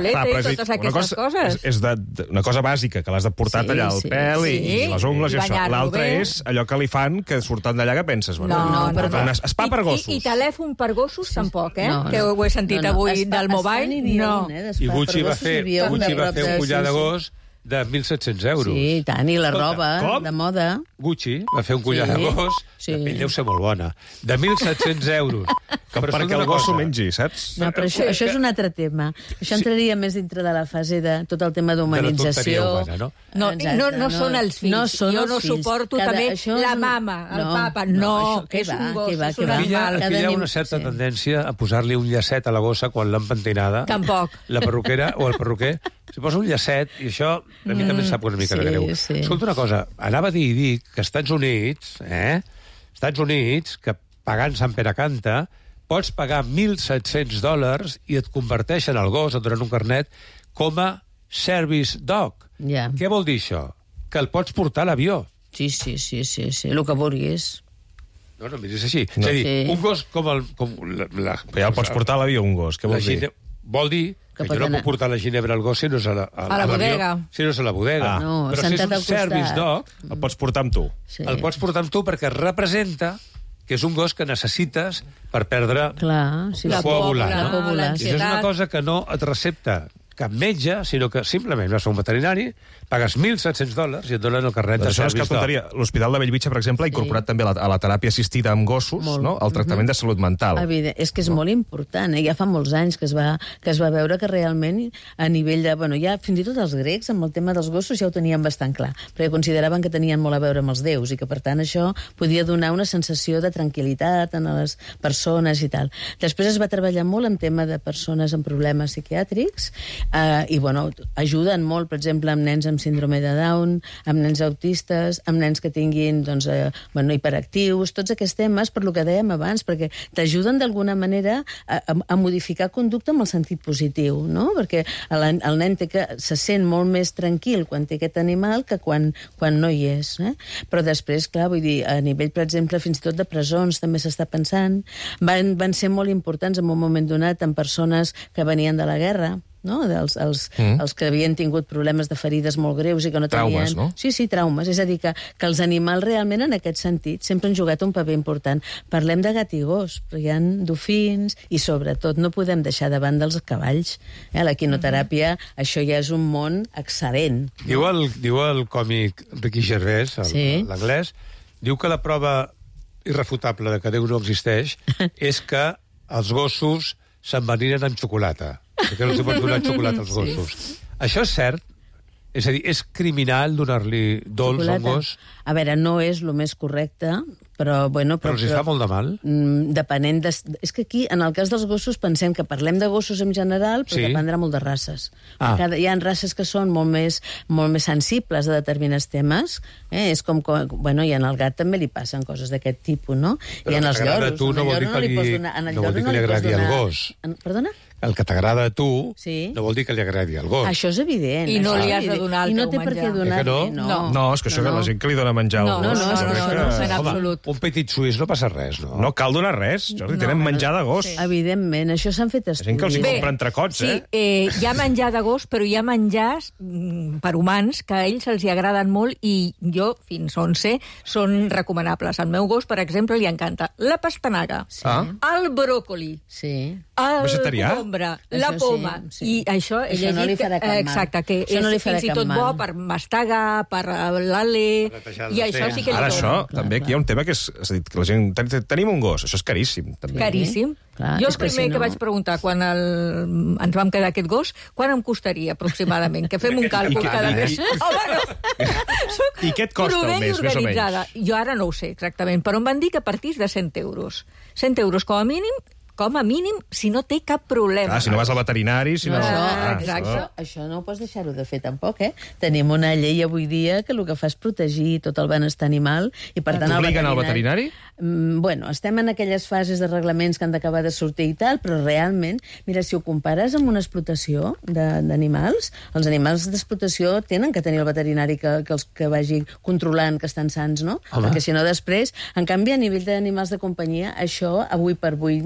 totes aquestes coses. És, és de, de, una cosa bàsica, que l'has de portar Sí, tallar el sí, pèl i, sí. i les ungles i, I això. banyar-lo L'altre bé. és allò que li fan, que surten d'allà que penses. Bueno, No, no, però no. un spa per gossos. I, i telèfon per gossos tampoc, eh? No, no. Que ho he sentit No, no. avui Spa- del spa mobile. n'hi havia No. un, eh, I Gucci va fer, Gucci va fer un collar de gos de mil set-cents euros. Sí, i tant, i la Escolta, roba com? de moda. Gucci va fer un collar Sí. de gos, Sí. de pell deu ser molt bona, de mil set-cents euros. Com Però perquè escolta el una gos s'ho cosa. mengi, saps? No, però això, això és un altre tema. Això entraria més dintre de la fase de tot el tema d'humanització. tonteria humana, no? No, i no, no són els fills. No són jo els no fills. suporto Cada- també això és la un- mama, el No, papa. no, No, això, què és va, un gos, què va, és què un va. Aquí hi ha, animal. aquí Cada hi ha nim- una certa sí. tendència a posar-li un llacet a la gossa quan l'han pentinada. Tampoc. La perruquera o el perruquer. Si posa un llacet, i això a mi Mm, també em sap una mica sí, de greu. sí. Escolta una cosa, anava a dir i dic que als Estats Units, eh, Estats Units, que pagant Sant Pere Canta, pots pagar mil set-cents dòlars i et converteixen el gos, et donen un carnet, com a service dog. Ja. Què vol dir això? Que el pots portar a l'avió. Sí, sí, sí, sí, sí, el que vulguis. No, no, miris així. No. És a dir, Sí. un gos com el... Com la, la, Però ja el pots portar a l'avió, un gos. Què la vols dir? gine... Vol dir Que que, pot jo no anar- puc portar la ginebra al gos si no és a la, a, A la l'avió, bodega. Si no és a la bodega. Ah. No, Però si és sentat un al costat. service dog, El pots portar amb tu. Sí. el pots portar amb tu perquè representa que és un gos que necessites per perdre Clar, sí, la sí. por volar. La No? por volar. I això és una cosa que no et recepta cap metge, sinó que simplement vas a un veterinari, pagues mil set-cents dòlars i et donen el carnet Doncs de això no és cap service dog. tonteria. L'Hospital de Bellvitge, per exemple, ha incorporat també a la, a la teràpia assistida amb gossos, Molt. no? El tractament de salut mental. Evident, és que és no. molt important, eh? Ja fa molts anys que es, va, que es va veure que realment a nivell de... Bueno, ja fins i tot els grecs, amb el tema dels gossos, ja ho tenien bastant clar, perquè consideraven que tenien molt a veure amb els déus i que, per tant, això podia donar una sensació de tranquil·litat a les persones i tal. Després es va treballar molt en tema de persones amb problemes psiquiàtrics eh, i, bueno, ajuden molt, per exemple, amb nens amb síndrome de Down, amb nens autistes, amb nens que tinguin, doncs, eh, bueno, hiperactius, tots aquests temes, per lo que dèiem abans, perquè t'ajuden d'alguna manera a, a, a modificar conducta amb el sentit positiu, no? Perquè el, el nen té que, se sent molt més tranquil quan té aquest animal que quan, quan no hi és. Eh? Però després, clar, vull dir, a nivell, per exemple, fins i tot de presons també s'està pensant, van, van ser molt importants en un moment donat en persones que venien de la guerra, no? Els, els, mm. els que havien tingut problemes de ferides molt greus i que no tenien... Traumes, no? Sí, sí, traumes. És a dir, que, que els animals realment en aquest sentit sempre han jugat un paper important. Parlem de gat i gos, però hi ha dofins i sobretot no podem deixar de banda els cavalls. Eh? La quinoteràpia, mm. això ja és un món excel·lent. Diu el, diu el còmic Ricky Gervais, el- Sí. l'anglès, diu que la prova irrefutable de que Déu no existeix és que els gossos s'enveninen amb xocolata. Perquè no els hi pots donar xocolata als gossos. Sí. Això és cert? És a dir, és criminal donar-li dolç a un gos? A veure, no és el més correcte, però... Bueno, Però els hi fa molt de mal? Mm, depenent de... És que aquí, en el cas dels gossos, pensem que parlem de gossos en general, però Sí. dependrà molt de races. Ah. Cada, hi ha races que són molt més, molt més sensibles a determinats temes. Eh? És com, com... Bueno, i en el gat també li passen coses d'aquest tipus, no? Però I en el els que t'agrada lloros. a tu no en el vol dir lloro que li li- pots donar- en el no vol lloro dir que li pots agradi al donar- gos. En- Perdona? El que t'agrada a tu Sí. no vol dir que li agradi al gos. Això és evident. I no això li és has de evident. donar el I no teu té per què menjar. donar-li. Eh que no? no? No, és que això No, que no. la gent que li dona menjar No, al no, gos... no, no, jo no, crec no, que- no, en Home, absolut. un petit suís no passa res, no? No cal donar res, Jordi, No, tenen no, menjar de gos. Sí. Evidentment, això s'han fet Hi ha estudis. gent que els hi Bé, compra entrecots, Sí, eh? eh, hi ha menjar de gos, però hi ha menjars mm, per humans que a ells els hi agraden molt i jo, fins on sé, són recomanables. Al meu gos, per exemple, li encanta la pastanaga, Sí. Ah. el bròcoli, Sí. el Vegetarià? cogombre, la Això sí, poma. sí. I això, he Això no llegit li farà que- cap mal. exacte, que Això no li és farà fins i cap tot mal. bo per mastegar, per l'ale, Per netejar el i això dessert. sí que li Ara dona. això, també aquí hi ha un tema que és... És a dir, que la gent... ten- Tenim un gos, això és caríssim, també. Caríssim. Clar, jo el és que primer si que no- vaig preguntar quan el... ens vam quedar aquest gos, quan em costaria aproximadament? Que fem un càlcul I que- cada i- mes. i- Home, no! Soc I què et costa al prudent i mes, més o menys? organitzada. Jo ara no ho sé exactament, però em van dir que partís de cent euros. cent euros com a mínim, com a mínim, si no té cap problema. Ah, si no vas al veterinari, si no... No, això, Ah, exacte. això, això no ho pots deixar-ho de fer tampoc, eh? Tenim una llei avui dia que el que fa és protegir tot el benestar animal i, per tant, el T'obliguen al veterinari? Mm, bueno, estem en aquelles fases de reglaments que han d'acabar de sortir i tal, però realment, mira, si ho compares amb una explotació de- d'animals, els animals d'explotació tenen que tenir el veterinari que, que els que vagi controlant que estan sants, no? Home. Perquè si no després, en canvi, a nivell d'animals de companyia, això avui per avui no.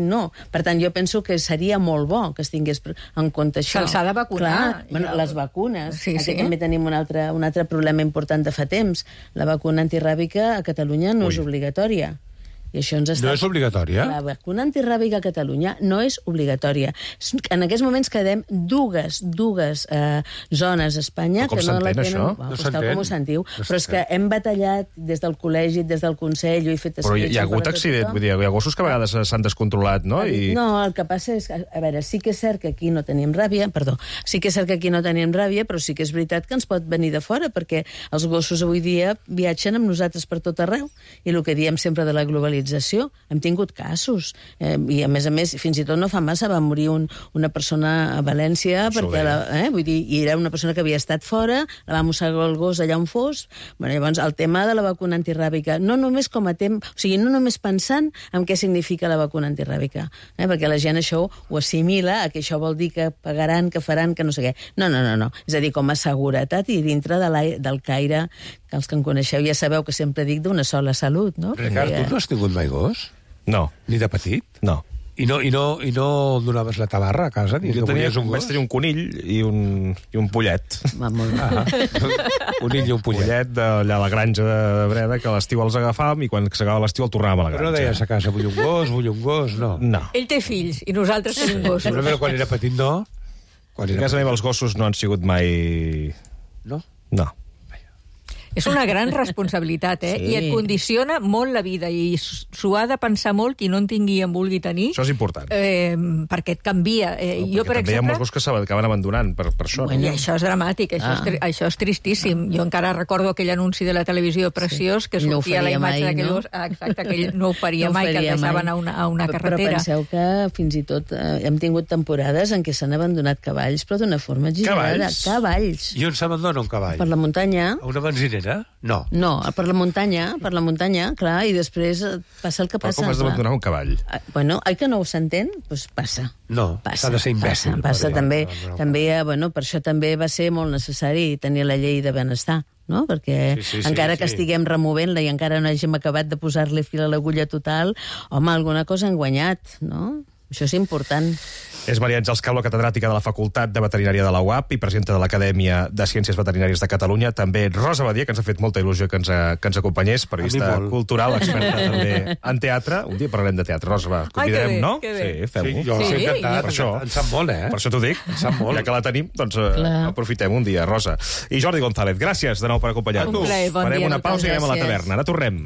Per tant, jo penso que seria molt bo que es tingués en compte això. Se'ls ha de vacunar. Clar, bueno, les vacunes. Sí, Aquí sí. també tenim un altre, un altre problema important de fa temps. La vacuna antiràbica a Catalunya no Ui. és obligatòria. I això ens està... No és obligatòria? La vacuna antiràbica a Catalunya no és obligatòria. En aquests moments quedem dues, dues eh, zones a Espanya que no la tenen... Això? Wow, no tal com ho sentiu. No Però és que hem batallat des del col·legi, des del Consell, jo he fet... Però hi ha hagut accident, vull dir, hi ha gossos que a vegades s'han descontrolat, no? I... No, el que passa és que, a veure, sí que és cert que aquí no tenim ràbia, perdó, sí que és cert que aquí no tenim ràbia, però sí que és veritat que ens pot venir de fora, perquè els gossos avui dia viatgen amb nosaltres per tot arreu, i el que diem sempre de la globalització, hem tingut casos, eh, i a més a més, fins i tot no fa massa, va morir un, una persona a València, perquè la, eh, vull dir, i era una persona que havia estat fora, la va mossegar el gos allà on fos. Bueno, llavors, el tema de la vacuna antiràbica, no només com a temps, o sigui, no només pensant en què significa la vacuna antiràbica, eh, perquè la gent això ho assimila, a que això vol dir que pagaran, que faran, que no sé què. No, no, no, no. És a dir, com a seguretat i dintre de la, del caire, que els que en coneixeu ja sabeu que sempre dic d'una sola salut, no? Ricard, perquè... tu no has tingut mai gos? No. Ni de petit? No. I no, i no, i no donaves la tabarra a casa? Ni jo que tenia, un vaig tenir un conill i un, i un pollet. Va, molt bé. Ah, conill i un pollet. Pollet d'allà a la granja de Breda, que a l'estiu els agafàvem i quan s'acabava l'estiu el tornàvem a la granja. Però no deies a casa, vull un gos, vull un gos, no. No. Ell té fills i nosaltres tenim gossos. Però quan era petit, no. Quan era a casa meva els gossos no han sigut mai... No? No. És una gran responsabilitat, eh? Sí. I et condiciona molt la vida, i s'ho ha de pensar molt qui no en tingui i en vulgui tenir. Això és important. Eh, perquè et canvia. Eh, no, jo, per també exemple... hi ha molts gossos que s'acaben abandonant per, per això. Bueno, no? I això és dramàtic, això, Ah. és, això és tristíssim. Jo encara recordo aquell anunci de la televisió preciós, que No ho sortia la faria imatge mai, d'aquell no? gos. Ah, exacte, que ell no ho faria No ho mai, que el faria deixaven mai. a una, a una Però- carretera. Però penseu que fins i tot eh, hem tingut temporades en què s'han abandonat cavalls, però d'una forma exagerada. Cavalls? Cavalls. I on s'abandona un cavall? Per la muntanya. A una benzinera? No. No, per la muntanya, per la muntanya, clar, i després eh, passa el que Però passa. com has clar. d'abandonar un cavall? Ah, bueno, oi que no ho s'entén? Doncs pues passa. No, Passa, s'ha de ser imbècil. Passa, passa per- també, per- per- també, eh, bueno, per això també va ser molt necessari tenir la llei de benestar, no? Perquè Sí, sí, sí, encara sí. que estiguem removent-la i encara no hàgim acabat de posar-li fil a l'agulla total, home, alguna cosa hem guanyat, no? Això és important. És Maria Àngels Calvo, catedràtica de la Facultat de Veterinària de la U A P i presidenta de l'Acadèmia de Ciències Veterinàries de Catalunya. També Rosa Badia, que ens ha fet molta il·lusió que ens, que ens acompanyés, periodista molt. cultural, experta també en teatre. Un dia parlarem de teatre. Rosa, va, Ai, que convidarem, bé, no? que bé. Sí, fem-ho. Sí, jo Sí, sí, encantat. per això. En sap molt, eh? Per això t'ho dic. En sap molt. Ja que la tenim, doncs eh, Clar. aprofitem un dia, Rosa. I Jordi González, gràcies de nou per acompanyar-nos. Un plaer, bon Farem dia, una moltes pausa i anem a la gràcies. taverna. Ara tornem.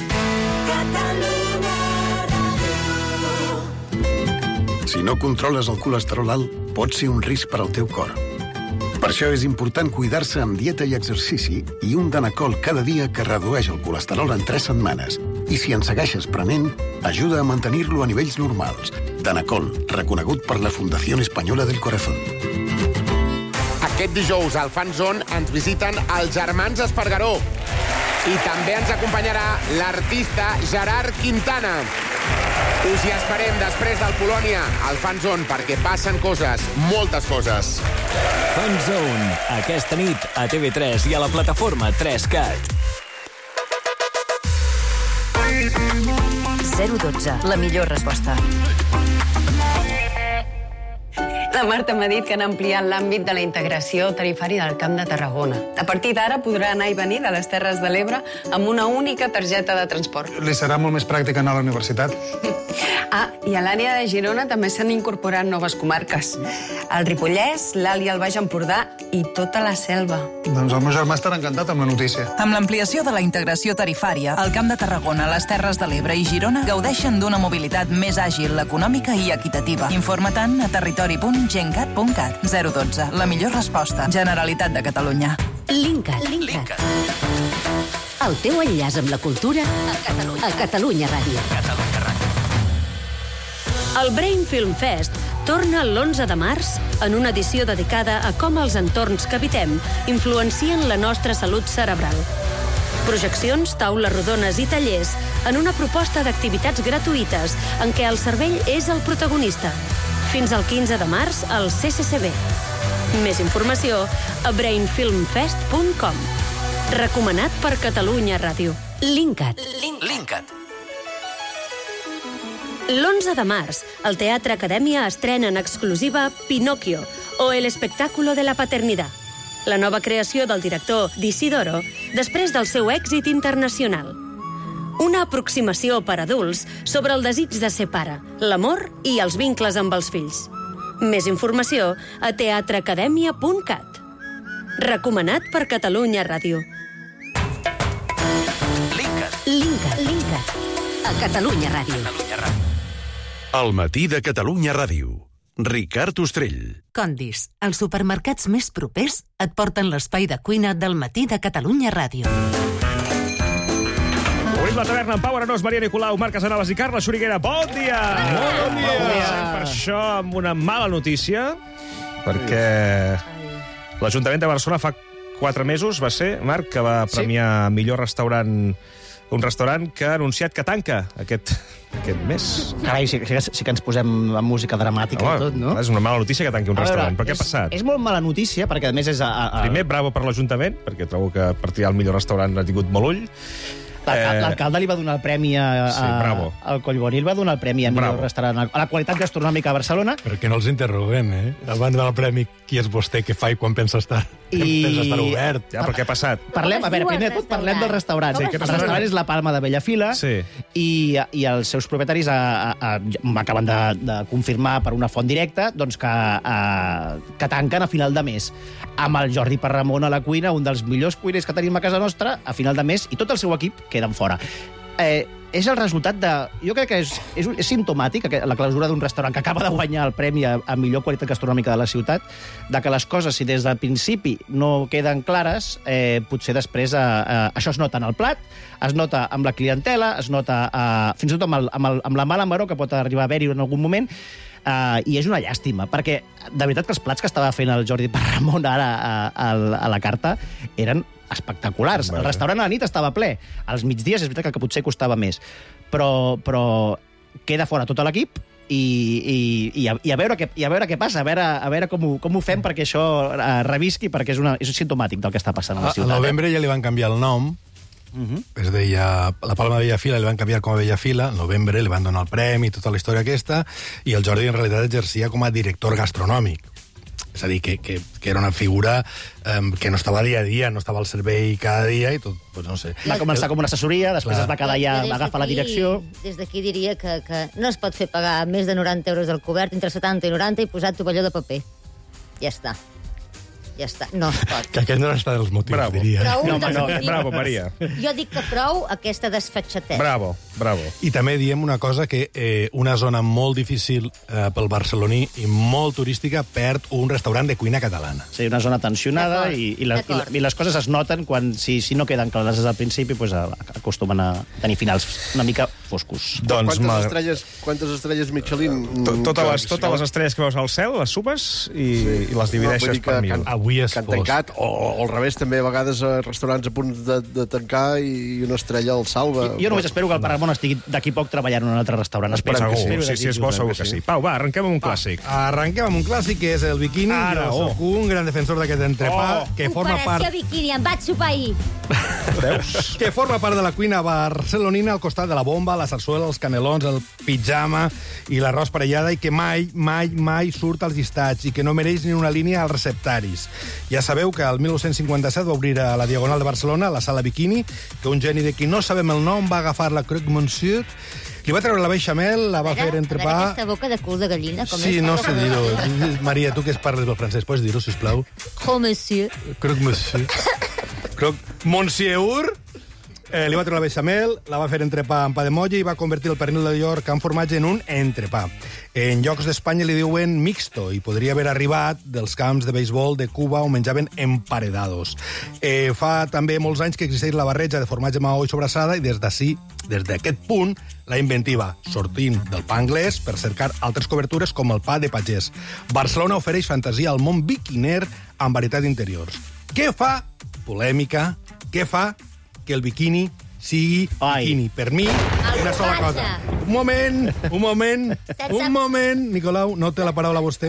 Si no controles el colesterol alt, pot ser un risc per al teu cor. Per això és important cuidar-se amb dieta i exercici i un Danacol cada dia que redueix el colesterol en tres setmanes. I si en segueixes prenent, ajuda a mantenir-lo a nivells normals. Danacol, reconegut per la Fundació Espanyola del Corazón. Aquest dijous al Fan Zone ens visiten els germans Espargaró. I també ens acompanyarà l'artista Gerard Quintana. Us hi esperem després del Polònia al Fan Zone perquè passen coses, moltes coses. Fan Zone, aquesta nit a T V tres i a la plataforma tres cat. zero dotze, la millor resposta. La Marta m'ha dit que han ampliat l'àmbit de la integració tarifari del Camp de Tarragona. A partir d'ara podrà anar i venir de les Terres de l'Ebre amb una única targeta de transport. Li serà molt més pràctic anar a la universitat. Ah, i a l'àrea de Girona també s'han incorporat noves comarques. El Ripollès, l'Alt i el Baix Empordà i tota la Selva. Doncs el meu germà estarà encantat amb la notícia. Amb l'ampliació de la integració tarifària, el Camp de Tarragona, les Terres de l'Ebre i Girona gaudeixen d'una mobilitat més àgil, econòmica i equitativa. Informa-te'n a territori punt gencat punt cat. zero dotze, la millor resposta. Generalitat de Catalunya. Linkat. Linkat. El teu enllaç amb la cultura a Catalunya, a Catalunya Ràdio. Catalunya Ràdio. El Brain Film Fest torna l'onze de març en una edició dedicada a com els entorns que habitem influencien la nostra salut cerebral. Projeccions, taules rodones i tallers en una proposta d'activitats gratuïtes en què el cervell és el protagonista. Fins al quinze de març al C C C B. Més informació a brain film fest punt com. Recomanat per Catalunya Ràdio. Linkat. Linkat. L'onze de març, el Teatre Acadèmia estrena en exclusiva Pinocchio, o El espectáculo de la paternidad, la nova creació del director d'Isidoro després del seu èxit internacional. Una aproximació per adults sobre el desig de ser pare, l'amor i els vincles amb els fills. Més informació a teatre acadèmia punt cat. Recomanat per Catalunya Ràdio. Linkat. Linkat. Linkat. A Catalunya Ràdio. Catalunya Ràdio. El matí de Catalunya Ràdio. Ricard Ostrell. Condis, els supermercats més propers et porten l'espai de cuina del matí de Catalunya Ràdio. Obrim la taverna amb Pau Arenós, Maria Nicolau, Marc Casanovas i Carla Xuriguera. Bon dia! Molt bon dia! Comencem per això amb una mala notícia, perquè l'Ajuntament de Barcelona fa quatre mesos, va ser, Marc, que va premiar millor restaurant, un restaurant que ha anunciat que tanca aquest, aquest mes. Carai, sí, sí, sí que ens posem amb música dramàtica i tot, no? És una mala notícia que tanqui un A veure, restaurant. Però què és, ha passat? És molt mala notícia, perquè a més és... A, a... Primer, bravo per l'Ajuntament, perquè trobo que per triar el millor restaurant ha tingut molt ull. L'alcalde li va donar el premi a, a, Sí, bravo. al Collboni, va donar el premi a millor Bravo. restaurant, a la qualitat gastronòmica a Barcelona. Però que no els interroguem, eh? Abans del premi, qui és vostè, què fa i quan pensa estar, I... pensa estar obert? Ja, però què ha passat? Parlem, a veure, primer de tot parlem del restaurant. Sí, el aquest restaurant restaurant és la Palma de Bellafila Sí. i, i els seus propietaris a, a, a, m'acaben de, de confirmar per una font directa doncs que, a, que tanquen a final de mes amb el Jordi Parramon a la cuina, un dels millors cuiners que tenim a casa nostra, a final de mes, i tot el seu equip queden fora. Eh, és el resultat de... Jo crec que és, és, és simptomàtic la clausura d'un restaurant que acaba de guanyar el premi a, a millor qualitat gastronòmica de la ciutat, de que les coses, si des del principi no queden clares, eh, potser després eh, eh, això es nota en el plat, es nota amb la clientela, es nota eh, fins i tot amb, el, amb, el, amb la mala maror que pot arribar a haver-hi en algun moment. Uh, I és una llàstima, perquè de veritat que els plats que estava fent el Jordi Parramon ara a, a, a la carta eren espectaculars. Vale. El restaurant a la nit estava ple. Als migdies és veritat que potser costava més. Però, però queda fora tot l'equip i, i, i, a, i, a veure què, i a veure què passa, a veure, a veure com, ho, com ho fem perquè això uh, revisqui, perquè és, una, és simptomàtic del que està passant a la ciutat. A novembre ja li van canviar el nom. Uh-huh. Es deia, la Palma de Bellafila li van canviar com a Bellafila, al novembre li van donar el premi, tota la història aquesta, i el Jordi en realitat exercia com a director gastronòmic. És a dir, que, que, que era una figura um, que no estava dia a dia, no estava al servei cada dia i tot, doncs no sé. Va començar com una assessoria, després Clar. es va quedar ja, va agafar la direcció. Des d'aquí diria que, que no es pot fer pagar més de noranta euros del cobert, entre setanta i noranta, i posar tovalló de paper. Ja està. Ja està, no es pot. Que aquest no està dels motius, Bravo. diria. Prou No, dels no, motius. bravo, Maria. Jo dic que prou aquesta desfatxatesa. Bravo, bravo. I també diem una cosa, que eh, una zona molt difícil eh, pel barceloní i molt turística perd un restaurant de cuina catalana. Sí, una zona tensionada i, i, la, i, la, i les coses es noten quan, si, si no queden clares des del principi, pues, a, acostumen a tenir finals una mica foscos. Doncs, quantes, mal... estrelles, quantes estrelles Michelin? To- Totes les, totes les estrelles que veus al cel, les sumes i, sí. i les divideixes per mil. Avui és que han fosc. tancat, o, o al revés, també a vegades a restaurants a punt de, de tancar i una estrella el salva. Jo només espero que el Paramount estigui d'aquí poc treballant en un altre restaurant. Espero Segur, que sí. sí, sí, és bo, segur que sí. Pau, va, arrenquem amb un clàssic. Arrenquem amb un clàssic, que és el biquini. Ara, jo oh. soc un gran defensor d'aquest entrepà, Oh. que forma Operació part... biquini, em vaig sopar ahir. Veus? que forma part de la cuina barcelonina al costat de la bomba, la sarsuela, els canelons, el pijama i l'arròs parellada, i que mai, mai, mai surt als llistats i que no mereix ni una línia als receptaris. Ja sabeu que el dinou cinquanta-set va obrir a la Diagonal de Barcelona la sala Bikini, que un geni de qui no sabem el nom va agafar la Croque Monsieur, li va treure la beixamel, la va fer entrepà... Aquesta boca de cul de gallina. Com Sí, és? no sé dir-ho. Maria, tu que es parles del francès, pots dir-ho, sisplau? Oh, monsieur. Croque Monsieur. Croque Monsieur. Eh, li va treure la beixamel, la va fer entrepà amb pa de molla i va convertir el pernil de York amb formatge en un entrepà. En llocs d'Espanya li diuen mixto i podria haver arribat dels camps de beisbol de Cuba on menjaven emparedados. Eh, fa també molts anys que existeix la barreja de formatge maó i sobrassada i des d'ací, des d'aquest punt, la inventiva, sortint del pa anglès per cercar altres cobertures com el pa de pagès. Barcelona ofereix fantasia al món biquiner amb varietat d'interiors. Què fa? Polèmica. Què fa? Que el biquini sigui Ai. biquini. Per mi, una sola cosa. Un moment, un moment, un moment, Nicolau, no té la paraula vostè.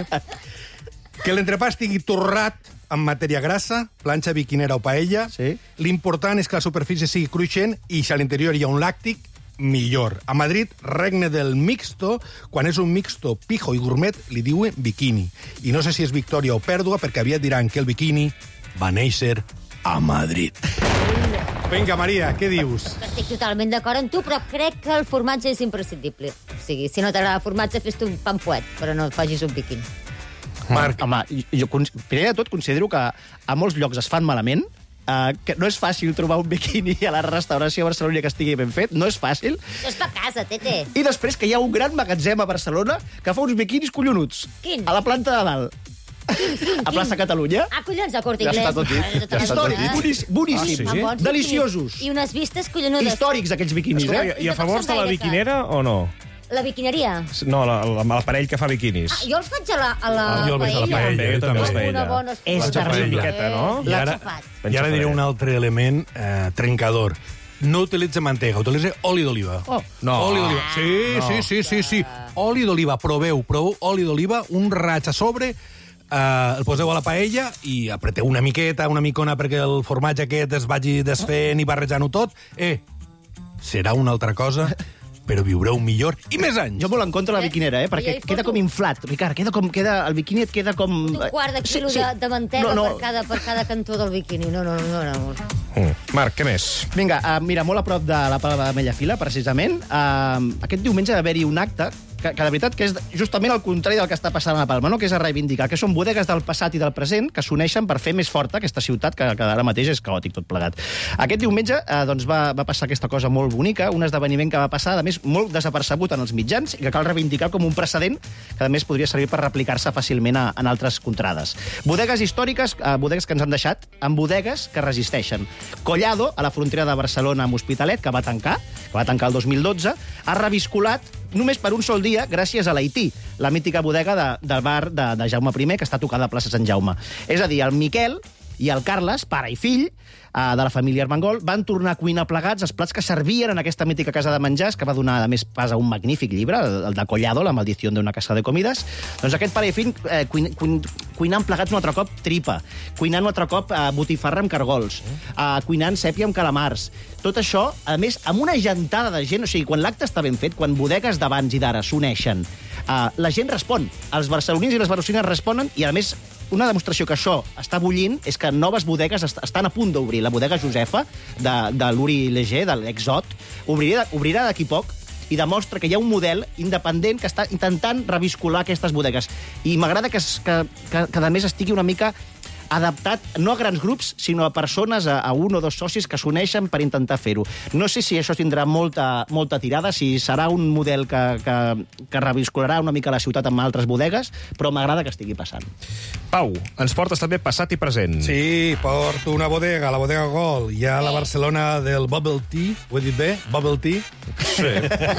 Que l'entrepà estigui torrat amb matèria grassa, planxa biquinera o paella. Sí. L'important és que la superfície sigui cruixent i si a l'interior hi ha un làctic, millor. A Madrid, regne del mixto. Quan és un mixto pijo i gourmet, li diuen bikini. I no sé si és victòria o pèrdua, perquè aviat diran que el bikini va néixer a Madrid. Vinga, Maria, què dius? Estic totalment d'acord amb tu, però crec que el formatge és imprescindible. O sigui, si no t'agrada el formatge, fes-te un pamfuet, però no et facis un bikini. Marc. Home, jo, primer de tot considero que a molts llocs es fan malament, uh, que no és fàcil trobar un biquini a la restauració a Barcelona que estigui ben fet, no és fàcil. Això és per casa, tete. I després que hi ha un gran magatzem a Barcelona que fa uns biquinis collonuts. Quin? A la planta de dalt. A plaça Catalunya. Ah, collons, a Corte Inglés. Ja està tot dit. Ja Històrics, boníssims, ah, sí? Deliciosos. I unes vistes collonudes. Històrics, aquells biquinis, eh? I a favor de la biquinera o no? La biquineria? No, l'aparell que fa biquinis. Ah, jo els faig a la, a la ah, jo el veig a la paella. Jo també els paella. Bona és terrible. No? I ara, I ara diré un altre element eh, trencador. No utilitza mantega, utilitza oli d'oliva. Oh, no. Oli d'oliva. Sí, no. sí, sí, sí, sí. Oli d'oliva, proveu, proveu oli d'oliva, un raig a sobre, Uh, el poseu a la paella i apreteu una miqueta, una micona perquè el formatge aquest es vagi desfent i barrejant-ho tot. Eh, serà una altra cosa, però viureu millor i més anys. Jo molt en contra de la biquinera, eh? Perquè queda com inflat, Ricard. Queda com, queda, el biquini et queda com... Un quart de quilo sí, sí. de, de mantega no, no. Per, cada, per cada cantó del biquini. No, no, no. no. Mm. Marc, què més? Vinga, uh, mira, molt a prop de la Palma de Mellafila, precisament. Uh, aquest diumenge va haver-hi un acte que, que de veritat que és justament el contrari del que està passant a la Palma, no? Que és a reivindicar, que són bodegues del passat i del present que s'uneixen per fer més forta aquesta ciutat que, que ara mateix és caòtic tot plegat. Aquest diumenge eh, doncs va, va passar aquesta cosa molt bonica, un esdeveniment que va passar, a més, molt desapercebut en els mitjans i que cal reivindicar com un precedent que, a més, podria servir per replicar-se fàcilment a, en altres contrades. Bodegues històriques, eh, bodegues que ens han deixat, amb bodegues que resisteixen. Collado, a la frontera de Barcelona amb Hospitalet, que va tancar, que va tancar el dos mil dotze, ha reviscolat només per un sol dia gràcies a l'Haití, la mítica bodega de, del bar de, de Jaume primer, que està tocada a plaça Sant Jaume. És a dir, el Miquel i el Carles, pare i fill, de la família Armengol, van tornar a cuinar plegats els plats que servien en aquesta mítica casa de menjars, que va donar, a més, pas a un magnífic llibre, el de Collado, La maldició d'una casa de comides. Doncs aquest pare i fill eh, cuin, cuin, cuinant plegats un altre cop tripa, cuinant un altre cop eh, botifarra amb cargols, eh, cuinant sèpia amb calamars. Tot això, a més, amb una gentada de gent, o sigui, quan l'acte està ben fet, quan bodegues d'abans i d'ara s'uneixen, eh, la gent respon. Els barcelonins i les barcelonines responen i, a més, una demostració que això està bullint és que noves bodegues est estan a punt d'obrir. La bodega Josefa, de, de l'Uri Leger, de l'Exot, obrirà, obrirà d'aquí poc i demostra que hi ha un model independent que està intentant reviscolar aquestes bodegues. I m'agrada que, que, que, que, a més, estigui una mica adaptat, no a grans grups, sinó a persones, a, a un o dos socis que s'uneixen per intentar fer-ho. No sé si això tindrà molta, molta tirada, si serà un model que, que, que reviscolarà una mica la ciutat amb altres bodegues, però m'agrada que estigui passant. Pau, ens portes també passat i present. Sí, porto una bodega, la bodega Gol. Hi ha la Barcelona del Bubble Tea, ho he dit bé? Bubble Tea? Sí.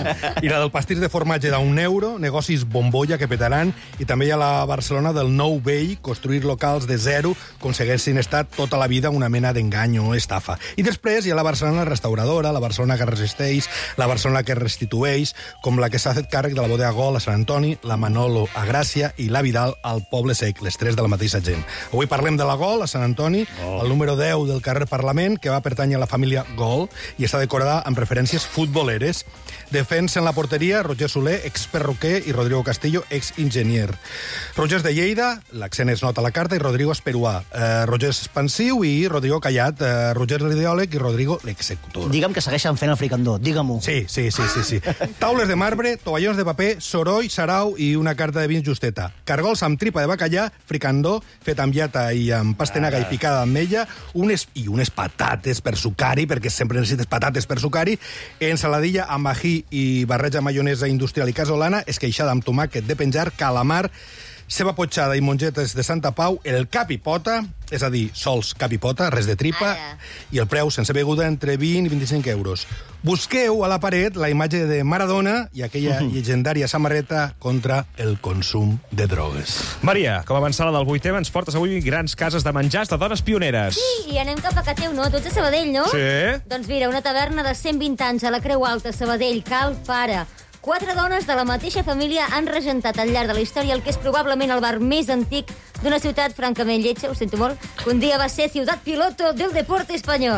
I la del pastís de formatge d'un euro, negocis bombolla que petaran, i també hi ha la Barcelona del Nou Vell, construir locals de zero, com si haguessin estat tota la vida una mena d'engany o estafa. I després hi ha la Barcelona restauradora, la Barcelona que resisteix, la Barcelona que restitueix, com la que s'ha fet càrrec de la bodega Gol a Sant Antoni, la Manolo a Gràcia i la Vidal al Poble Sec, les tres de la mateixa gent. Avui parlem de la Gol a Sant Antoni, oh. el número deu del carrer Parlament, que va pertànyer a la família Gol i està decorada amb referències futboleres. Defensen la porteria Roger Soler, ex-perruquer, i Rodrigo Castillo, ex-enginyer. Roger és de Lleida, l'accent es nota a la carta, i Rodrigo és peruà. Eh, Roger és expansiu i Rodrigo callat. Eh, Roger l'ideòleg i Rodrigo l'executor. Digue'm que segueixen fent el fricandó, digue-m'ho. Sí, sí, sí, sí, sí. Taules de marbre, tovallons de paper, soroll, sarau i una carta de vins justeta. Cargols amb tripa de bacallà, fricandó, fet amb llata i amb pastanaga ah. i picada d'ametlla, unes, i unes patates per sucari, perquè sempre necessites patates per sucari, ensaladilla amb ají i barreja maionesa industrial i casolana, esqueixada amb tomàquet de penjar, calamar, ceba potxada i mongetes de Santa Pau, el cap i pota, és a dir, sols cap i pota, res de tripa, Ara. i el preu sense beguda entre vint i vint-i-cinc euros. Busqueu a la paret la imatge de Maradona i aquella uh-huh. llegendària samarreta contra el consum de drogues. Maria, com a avançada del vuitè, ens portes avui grans cases de menjars de dones pioneres. Sí, i anem cap a Cateu, no? Tu ets a Sabadell, no? Sí. Doncs mira, una taverna de cent vint anys a la Creu Alta, Sabadell, Cal Pare. Quatre dones de la mateixa família han regentat al llarg de la història el que és probablement el bar més antic d'una ciutat francament lletja, ho sento molt, que un dia va ser ciutat piloto del deporte espanyol.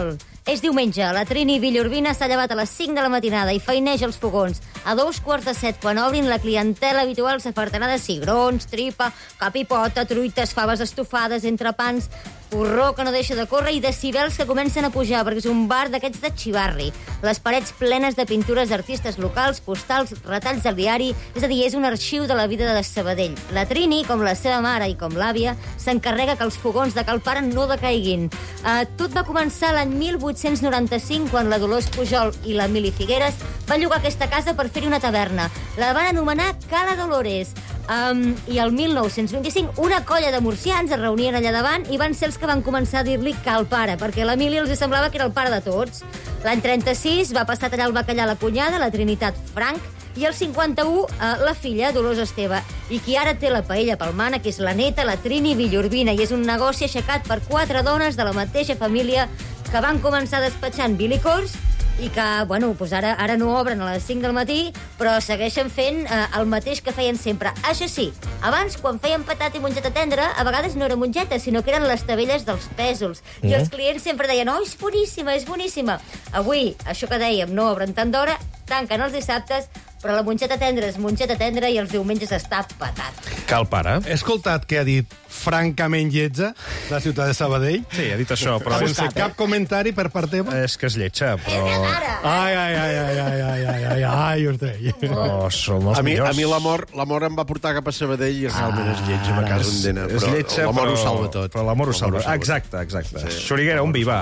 És diumenge, la Trini Villurbina s'ha llevat a les cinc de la matinada i feineja els fogons. A dos quarts de set, quan obrin, la clientela habitual s'afartarà de cigrons, tripa, cap i pota, truites, faves estofades, entrepans, porró que no deixa de córrer i decibels que comencen a pujar, perquè és un bar d'aquests de xivarri. Les parets plenes de pintures d'artistes locals, postals, retalls del diari, és a dir, és un arxiu de la vida de Sabadell. La Trini, com la seva mare i com l'àvia, s'encarrega que els fogons de Cal Pare no decaiguin. Uh, tot va començar l'any mil vuit-cents noranta-cinc, quan la Dolors Pujol i l'Emili Figueres van llogar aquesta casa per fer-hi una taverna. La van anomenar Cala Dolores. Um, I el mil nou-cents vint-i-cinc una colla de murcians es reunien allà davant i van ser els que van començar a dir-li Cal Pare, perquè a l'Emili els semblava que era el pare de tots. L'any trenta-sis va passar a tallar el bacallà la cunyada, la Trinitat Frank, i el cinquanta-u eh, la filla, Dolors Esteve. I qui ara té la paella pel mànec és la neta, la Trini Villurbina, i és un negoci aixecat per quatre dones de la mateixa família que van començar despatxant bilicors i que, bueno, doncs ara, ara no obren a les cinc del matí, però segueixen fent eh, el mateix que feien sempre. Això sí, abans, quan feien patata i mongeta tendra, a vegades no era mongeta, sinó que eren les tabelles dels pèsols. Mm. I els clients sempre deien, oh, és boníssima, és boníssima. Avui, això que dèiem, no obren tant d'hora, tanquen els dissabtes, però la mongeta tendra és mongeta tendra i els diumenges està patat. Cal Pare. He escoltat que ha dit francament lletja la ciutat de Sabadell. Sí, ha dit això, però... Sense cap comentari per part teva? És que és lletja, però... Ai, ai, ai, ai, ai, ai, ai, ai, ai, us deia. Oh, som els a mi, millors. a mi l'amor l'amor em va portar cap a Sabadell i realment és lletja, a casa endena. És lletja, l'amor però... ho salva tot. Però l'amor ho salva. Exacte, exacte. Sí. Xuriguera, un vi, va.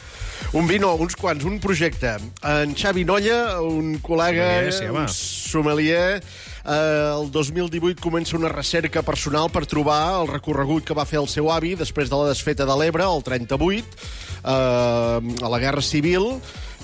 Un vi no, uns quants, un projecte. En Xavi Nolla, un col·lega, sí, un sommelier, eh, el dos mil divuit comença una recerca personal per trobar el recorregut que va fer el seu avi després de la desfeta de l'Ebre, el trenta-vuit, eh, a la Guerra Civil,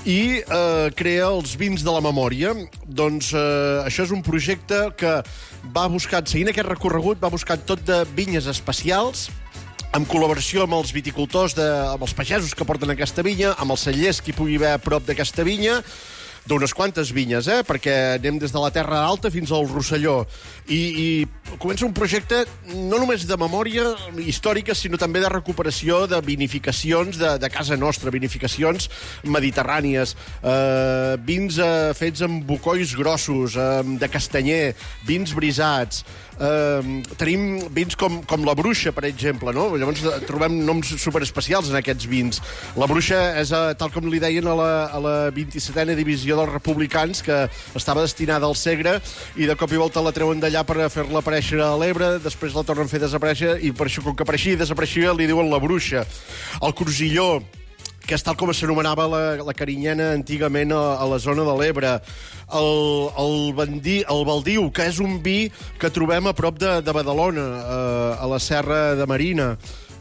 i eh, crea els vins de la memòria. Doncs eh, això és un projecte que va buscant, seguint aquest recorregut, va buscant tot de vinyes especials, en col·laboració amb els viticultors, de, amb els pagesos que porten aquesta vinya, amb els cellers que hi pugui haver a prop d'aquesta vinya, d'unes quantes vinyes, eh? Perquè anem des de la Terra Alta fins al Rosselló. I, i comença un projecte no només de memòria històrica, sinó també de recuperació de vinificacions de, de casa nostra, vinificacions mediterrànies, eh, vins eh, fets amb bocolls grossos, eh, de castanyer, vins brisats. Uh, tenim vins com, com la Bruixa, per exemple, no? Llavors trobem noms superespecials en aquests vins. La Bruixa és, uh, tal com li deien, a la, a la vint-i-setena divisió dels republicans, que estava destinada al Segre, i de cop i volta la treuen d'allà per fer-la aparèixer a l'Ebre, després la tornen a fer desaparèixer, i per això, com que apareixia i desapareixia, li diuen la Bruixa. El Crosilló, que és tal com s'anomenava la, la carinyena antigament a, a la zona de l'Ebre. El, el, bandí, el Baldiu, que és un vi que trobem a prop de, de Badalona, eh, a la Serra de Marina.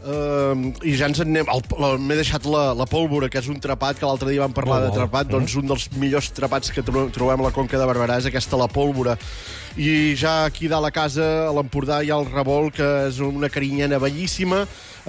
Uh, i ja ens en anem... M'he deixat la, la pólvora, que és un trepat, que l'altre dia vam parlar oh, de trepat, oh. Doncs un dels millors trepats que trobem a la Conca de Barberà és aquesta, la pólvora. I ja aquí dalt a casa, a l'Empordà, hi ha el Revolt, que és una carinyena bellíssima,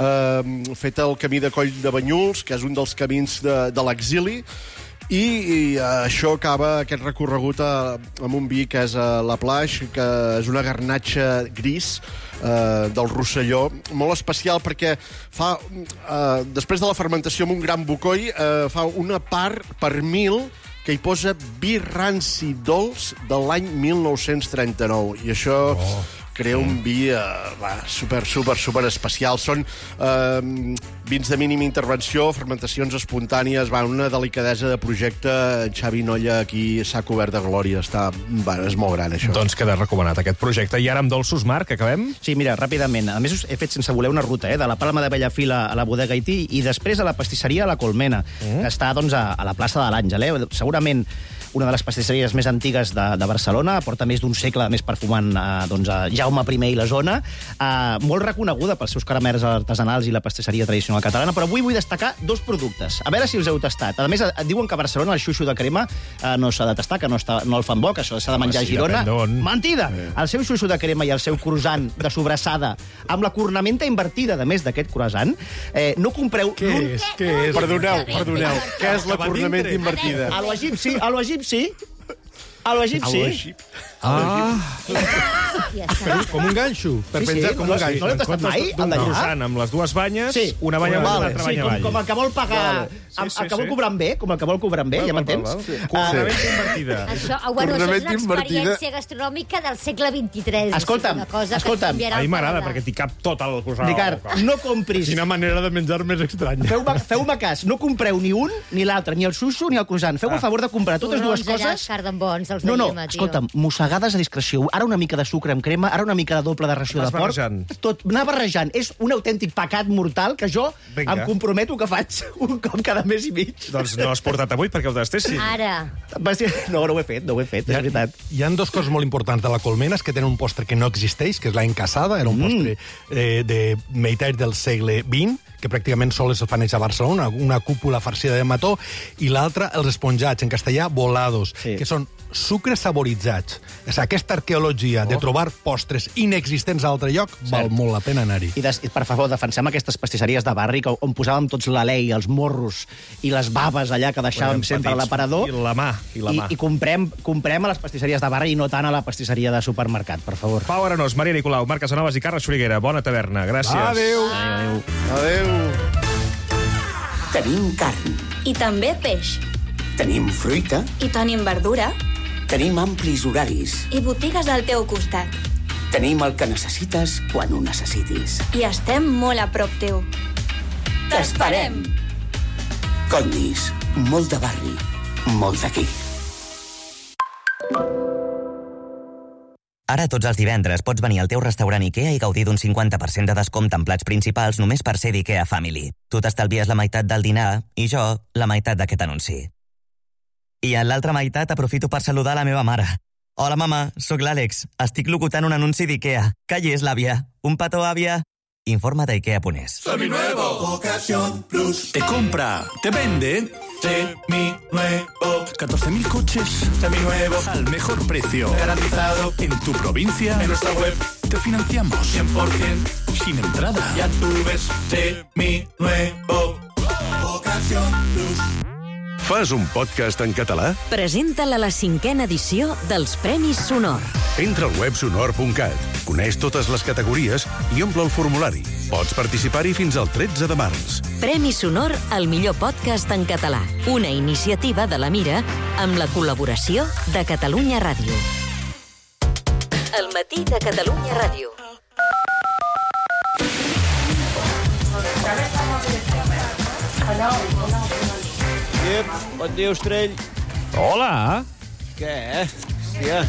uh, feta al camí de Coll de Banyuls, que és un dels camins de, de l'exili. I, i uh, això acaba, aquest recorregut, a, amb un vi que és a la Plage, que és una garnatxa gris uh, del Rosselló, molt especial perquè fa, uh, després de la fermentació amb un gran bocoll, uh, fa una part per mil que hi posa vi ranci dolç de l'any mil nou-cents trenta-nou. I això... Oh. Crea un vi eh, va, super, super, super especial. Són eh, vins de mínima intervenció, fermentacions espontànies, va, una delicadesa de projecte. Xavi Nolla aquí s'ha cobert de glòria. Està, va, és molt gran, això. Doncs queda recomanat aquest projecte. I ara amb dolços, Marc, acabem? Sí, mira, ràpidament. A més, he fet sense voler una ruta, eh, de la Palma de Bellafila a la Bodega Haití i després a la pastisseria a la Colmena, mm. que està doncs, a, a la plaça de l'Àngel. Eh? Segurament una de les pastisseries més antigues de, de Barcelona, porta més d'un segle més perfumant eh, doncs, a Jaume primer i la zona, eh, molt reconeguda pels seus caramels artesanals i la pastisseria tradicional catalana, però avui vull destacar dos productes. A veure si els heu tastat. A més, et diuen que a Barcelona el xuixo de crema eh, no s'ha de tastar, que no, està, no el fan bo, que això s'ha de menjar a Girona. Mentida! El seu xuixo de crema i el seu croissant de sobrassada, amb la cornamenta invertida, de més d'aquest croissant, eh, no compreu... Què és? Què és? Perdoneu, perdoneu. Què és la cornamenta invertida? A lo egipci, a lo egipci, A lo egipci. Ah. Com un ganxo, per Sí, sí, penjar com no, un ganxo. no l'hem tastat mai, el Un d'allà? croissant amb les dues banyes, Sí. una banya amunt i Vale, l'altra sí, banya com, avall. com el que vol pagar, Vale. Sí, el, sí, el que vol sí. cobrant bé, com el que vol cobrant bé, Val, ja val, m'entens? val, val. Ah, Cornamenta invertida. Això, ah, bueno, això és Cornamenta una invertida. experiència gastronòmica del segle vint-i-tres. Escolta'm, una cosa que escolta'm. canviarà A mi el m'agrada, paladar. perquè t'hi cap tot el croissant. Ricard, no compris... Quina manera de menjar més estranya. Feu-me feu cas, no compreu ni un ni l'altre, ni el sushi ni el croissant. Feu el favor de comprar totes dues Torrons allà coses... carden bons, els No, de no, Llema, tio. escolta'm, mossegades a discreció. Ara una mica de sucre amb crema, ara una mica de doble de ració Vas de porc. barrejant. Tot, anar barrejant. És un autèntic pecat mortal que jo Vinga. em comprometo que faig un cop cada mes i mig. Doncs no l'has portat avui perquè ho tastessin. Ara. Va ser... No, no ho he fet, no ho he fet, és veritat. Hi ha dos coses molt importants de la Colmena, és que tenen un postre que no existeix, que és la encasada, era un postre eh, de meitat del segle vint, que pràcticament sols es fa néixer a Barcelona, una cúpula farcida de mató, i l'altra, els esponjats, en castellà, volados, Sí. que són sucres saboritzats. És aquesta arqueologia de trobar postres inexistents a l'altre lloc, val molt la pena anar-hi. I, des, i per favor, defensem aquestes pastisseries de barri que, on posàvem tots l'alei, els morros i les baves allà que deixàvem Érem sempre a petits. l'aparador. I la mà, i la mà. I, i comprem, comprem a les pastisseries de barri i no tant a la pastisseria de supermercat, per favor. Pau Arenós, Maria Nicolau, Marc Casanovas i Carles Xuriguera. Bona taverna. Gràcies. Adéu. Adéu. Adéu. Tenim carn, I també peix. tenim fruita, I tenim verdura. tenim amplis horaris, I botigues al teu costat. tenim el que necessites quan ho necessitis. I estem molt a prop teu. T'esperem! Condis, molt de barri, molt d'aquí. Ara tots els divendres pots venir al teu restaurant IKEA i gaudir d'un cinquanta per cent de descompte en plats principals només per ser d'IKEA Family. Tu t'estalvies la meitat del dinar i jo la meitat d'aquest anunci. I en l'altra meitat aprofito per saludar la meva mare. Hola, mama, sóc l'Àlex. Estic locutant un anunci d'IKEA. Calle és l'àvia. Un petó, àvia. Informa de ikea punto es. Seminuevo, Ocasión Plus. Te compra, te vende. Seminuevo. catorce mil coches. Seminuevo. Al mejor precio. Garantizado. En tu provincia. En nuestra web. Te financiamos. cien por ciento. Sin entrada. Ya tú ves. Seminuevo. Ocasión Plus. Fas un podcast en català? Presenta-la la cinquena edició dels Premis Sonor. Entra al web sonor punt cat, coneix totes les categories i omple el formulari. Pots participar-hi fins al tretze de març. Premi Sonor al millor podcast en català. Una iniciativa de la Mira amb la col·laboració de Catalunya Ràdio. El matí de Catalunya Ràdio. Ep, bon dia, Ostrell. Hola. Què? Hòstia.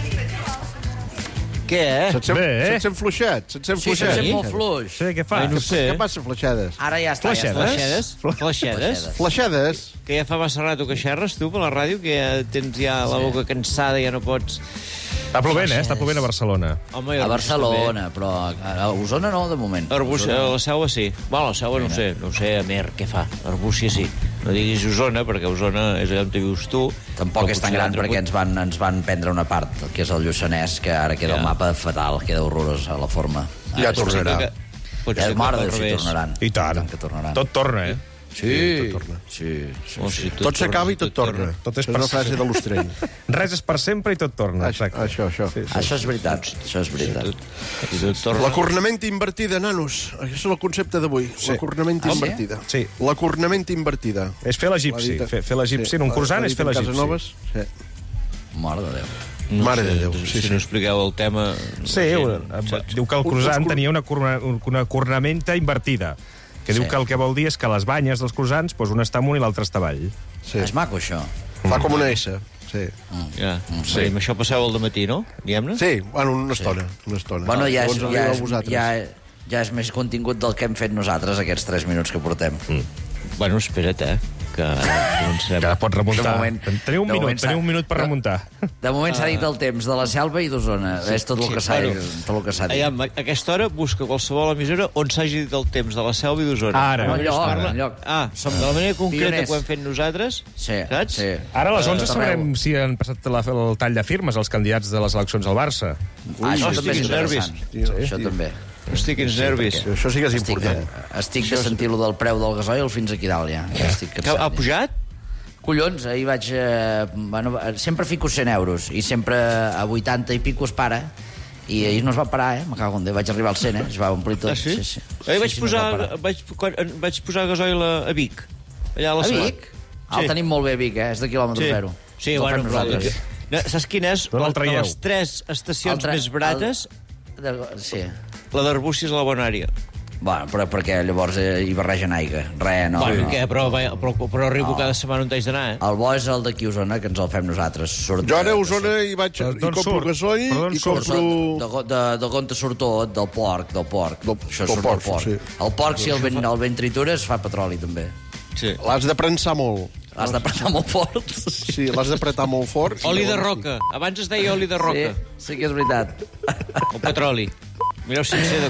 Què? Se't sent, se't sent fluixet? Se't sent Sí, fluixet? se't sent molt fluix. Sí, què fas? Ai, no sé. Què passa, flaixades? Ara ja està, ja està. Flaixedes? Flaixedes? Flaixedes? Que ja fa massa rato que xerres, tu, per la ràdio, que ja tens ja la boca cansada i ja no pots... Està plovent, eh? Està plovent a Barcelona. Home, A Barcelona, però a Osona no, de moment. Arbúcia, a la Selva sí. Bueno, la Selva no ho sé, no ho sé, a Mer, què fa? Arbúcia sí. No diguis Osona, perquè Osona és allà on te vius tu. Tampoc és tan gran perquè ens van, ens van prendre una part, que és el Lluçanès, que ara queda Ja. el mapa fatal, queda horrorós a la forma. Ja Ara tornarà. que- Potser Ja, que mare al de Déu, si revés. tornaran. I tant. Que tornaran. Tot torna, eh? Sí, Sí, tot torna. sí, sí, Oh, sí. sí, Tot s'acaba i tot torna. Tot és és una per frase de l'Ostrell. Res és per sempre i tot torna. Això, Exacte. això, això. Sí, sí. Això és veritat, això és veritat. I tot torna. La cornamenta invertida, nanos. Aquest és el concepte d'avui. La cornamenta Ah, sí? invertida. Sí. La cornamenta invertida. És fer l'egipci. L'ha dit- Fer, fer l'egipci en un croissant és fer l'egipci. Casanovas? Sí. Mare de Déu. No Mare sé, de Déu, si sí, sí. no expliqueu el tema... Sí, no una, sé, diu que el croissant tenia una, corna, una cornamenta invertida, que diu Sí. que el que vol dir és que les banyes dels croissants, doncs un està amunt i l'altre està avall. Sí. És maco, això. Fa com una S. Sí. Ja, Mm, sí. Amb això passeu al dematí, no? Diguem-ne? Sí, bueno, una estona. Una estona. Bueno, ja és, Segons ja, arribeu és, vosaltres. ja, ja és més contingut del que hem fet nosaltres, aquests tres minuts que portem. Mm. Bueno, espera't, eh? Que comencem. Que pots remuntar. De moment- teniu un de minut, moment teniu s'ha- un minut per remuntar. De moment s'ha dit el temps de la Selva i d'Osona. És tot el que s'ha bueno. tot el que s'ha dit. Aviam, a aquesta hora busca qualsevol emissora on s'hagi dit el temps de la Selva i d'Osona. Ara. No, Només enlloc, parla- enlloc. Ah, Som de la manera concreta pioners. que ho hem fet nosaltres, Sí, saps? sí. Ara a les onze Eh, sabrem si han passat la, el tall de firmes els candidats de les eleccions al Barça. Ah, això no, també és estiguis interessant. nervis. Sí, això també. Hosti, quins nervis. Això sí que és Estic, important. estic de sentir-lo del preu del gasoil fins aquí dalt, ja. ja estic Que cansat. ha pujat? Collons, ahir vaig... Eh, bueno, sempre fico cent euros i sempre a vuitanta i pico es para. I ahir no es va parar, eh? Me cago en Déu. Vaig arribar al cent, eh? Es va omplir tot. Ah, sí? sí, sí. Ahir vaig, sí, sí, posar, no vaig, quan, vaig posar gasoil a, a Vic. Allà a la A Salat. Vic? Ah, el tenim molt bé, Vic, eh? És de quilòmetre Sí. zero. Sí, El bueno, fem però... nosaltres. No, saps quin és? Però el La- de traieu. les tres estacions El tra- més barates, el- Sí. la d'Arbúcies és la Bonària. Bueno, però perquè llavors eh, hi barregen aigua. Re, no. bueno, no. què? Però, però, però arribo No. cada setmana on t'haig d'anar, eh? El bo és el d'aquí a Osona, que ens el fem nosaltres. Surt, Jo ara a Osona hi vaig i D'on compro surt? gasoll Però d'on i surt? compro... De, de, de, de on te surt tot, del porc, del porc. Del, Això del surt porc, del porc. sí. El porc, si el ben, el ben tritures, fa petroli, també. Sí. L'has de prensar molt. L'has d'apretar molt fort. Sí, l'has d'apretar molt fort. Oli de roca. Abans es deia oli de roca. Sí, sí que és veritat. O petroli. Mireu si en sé de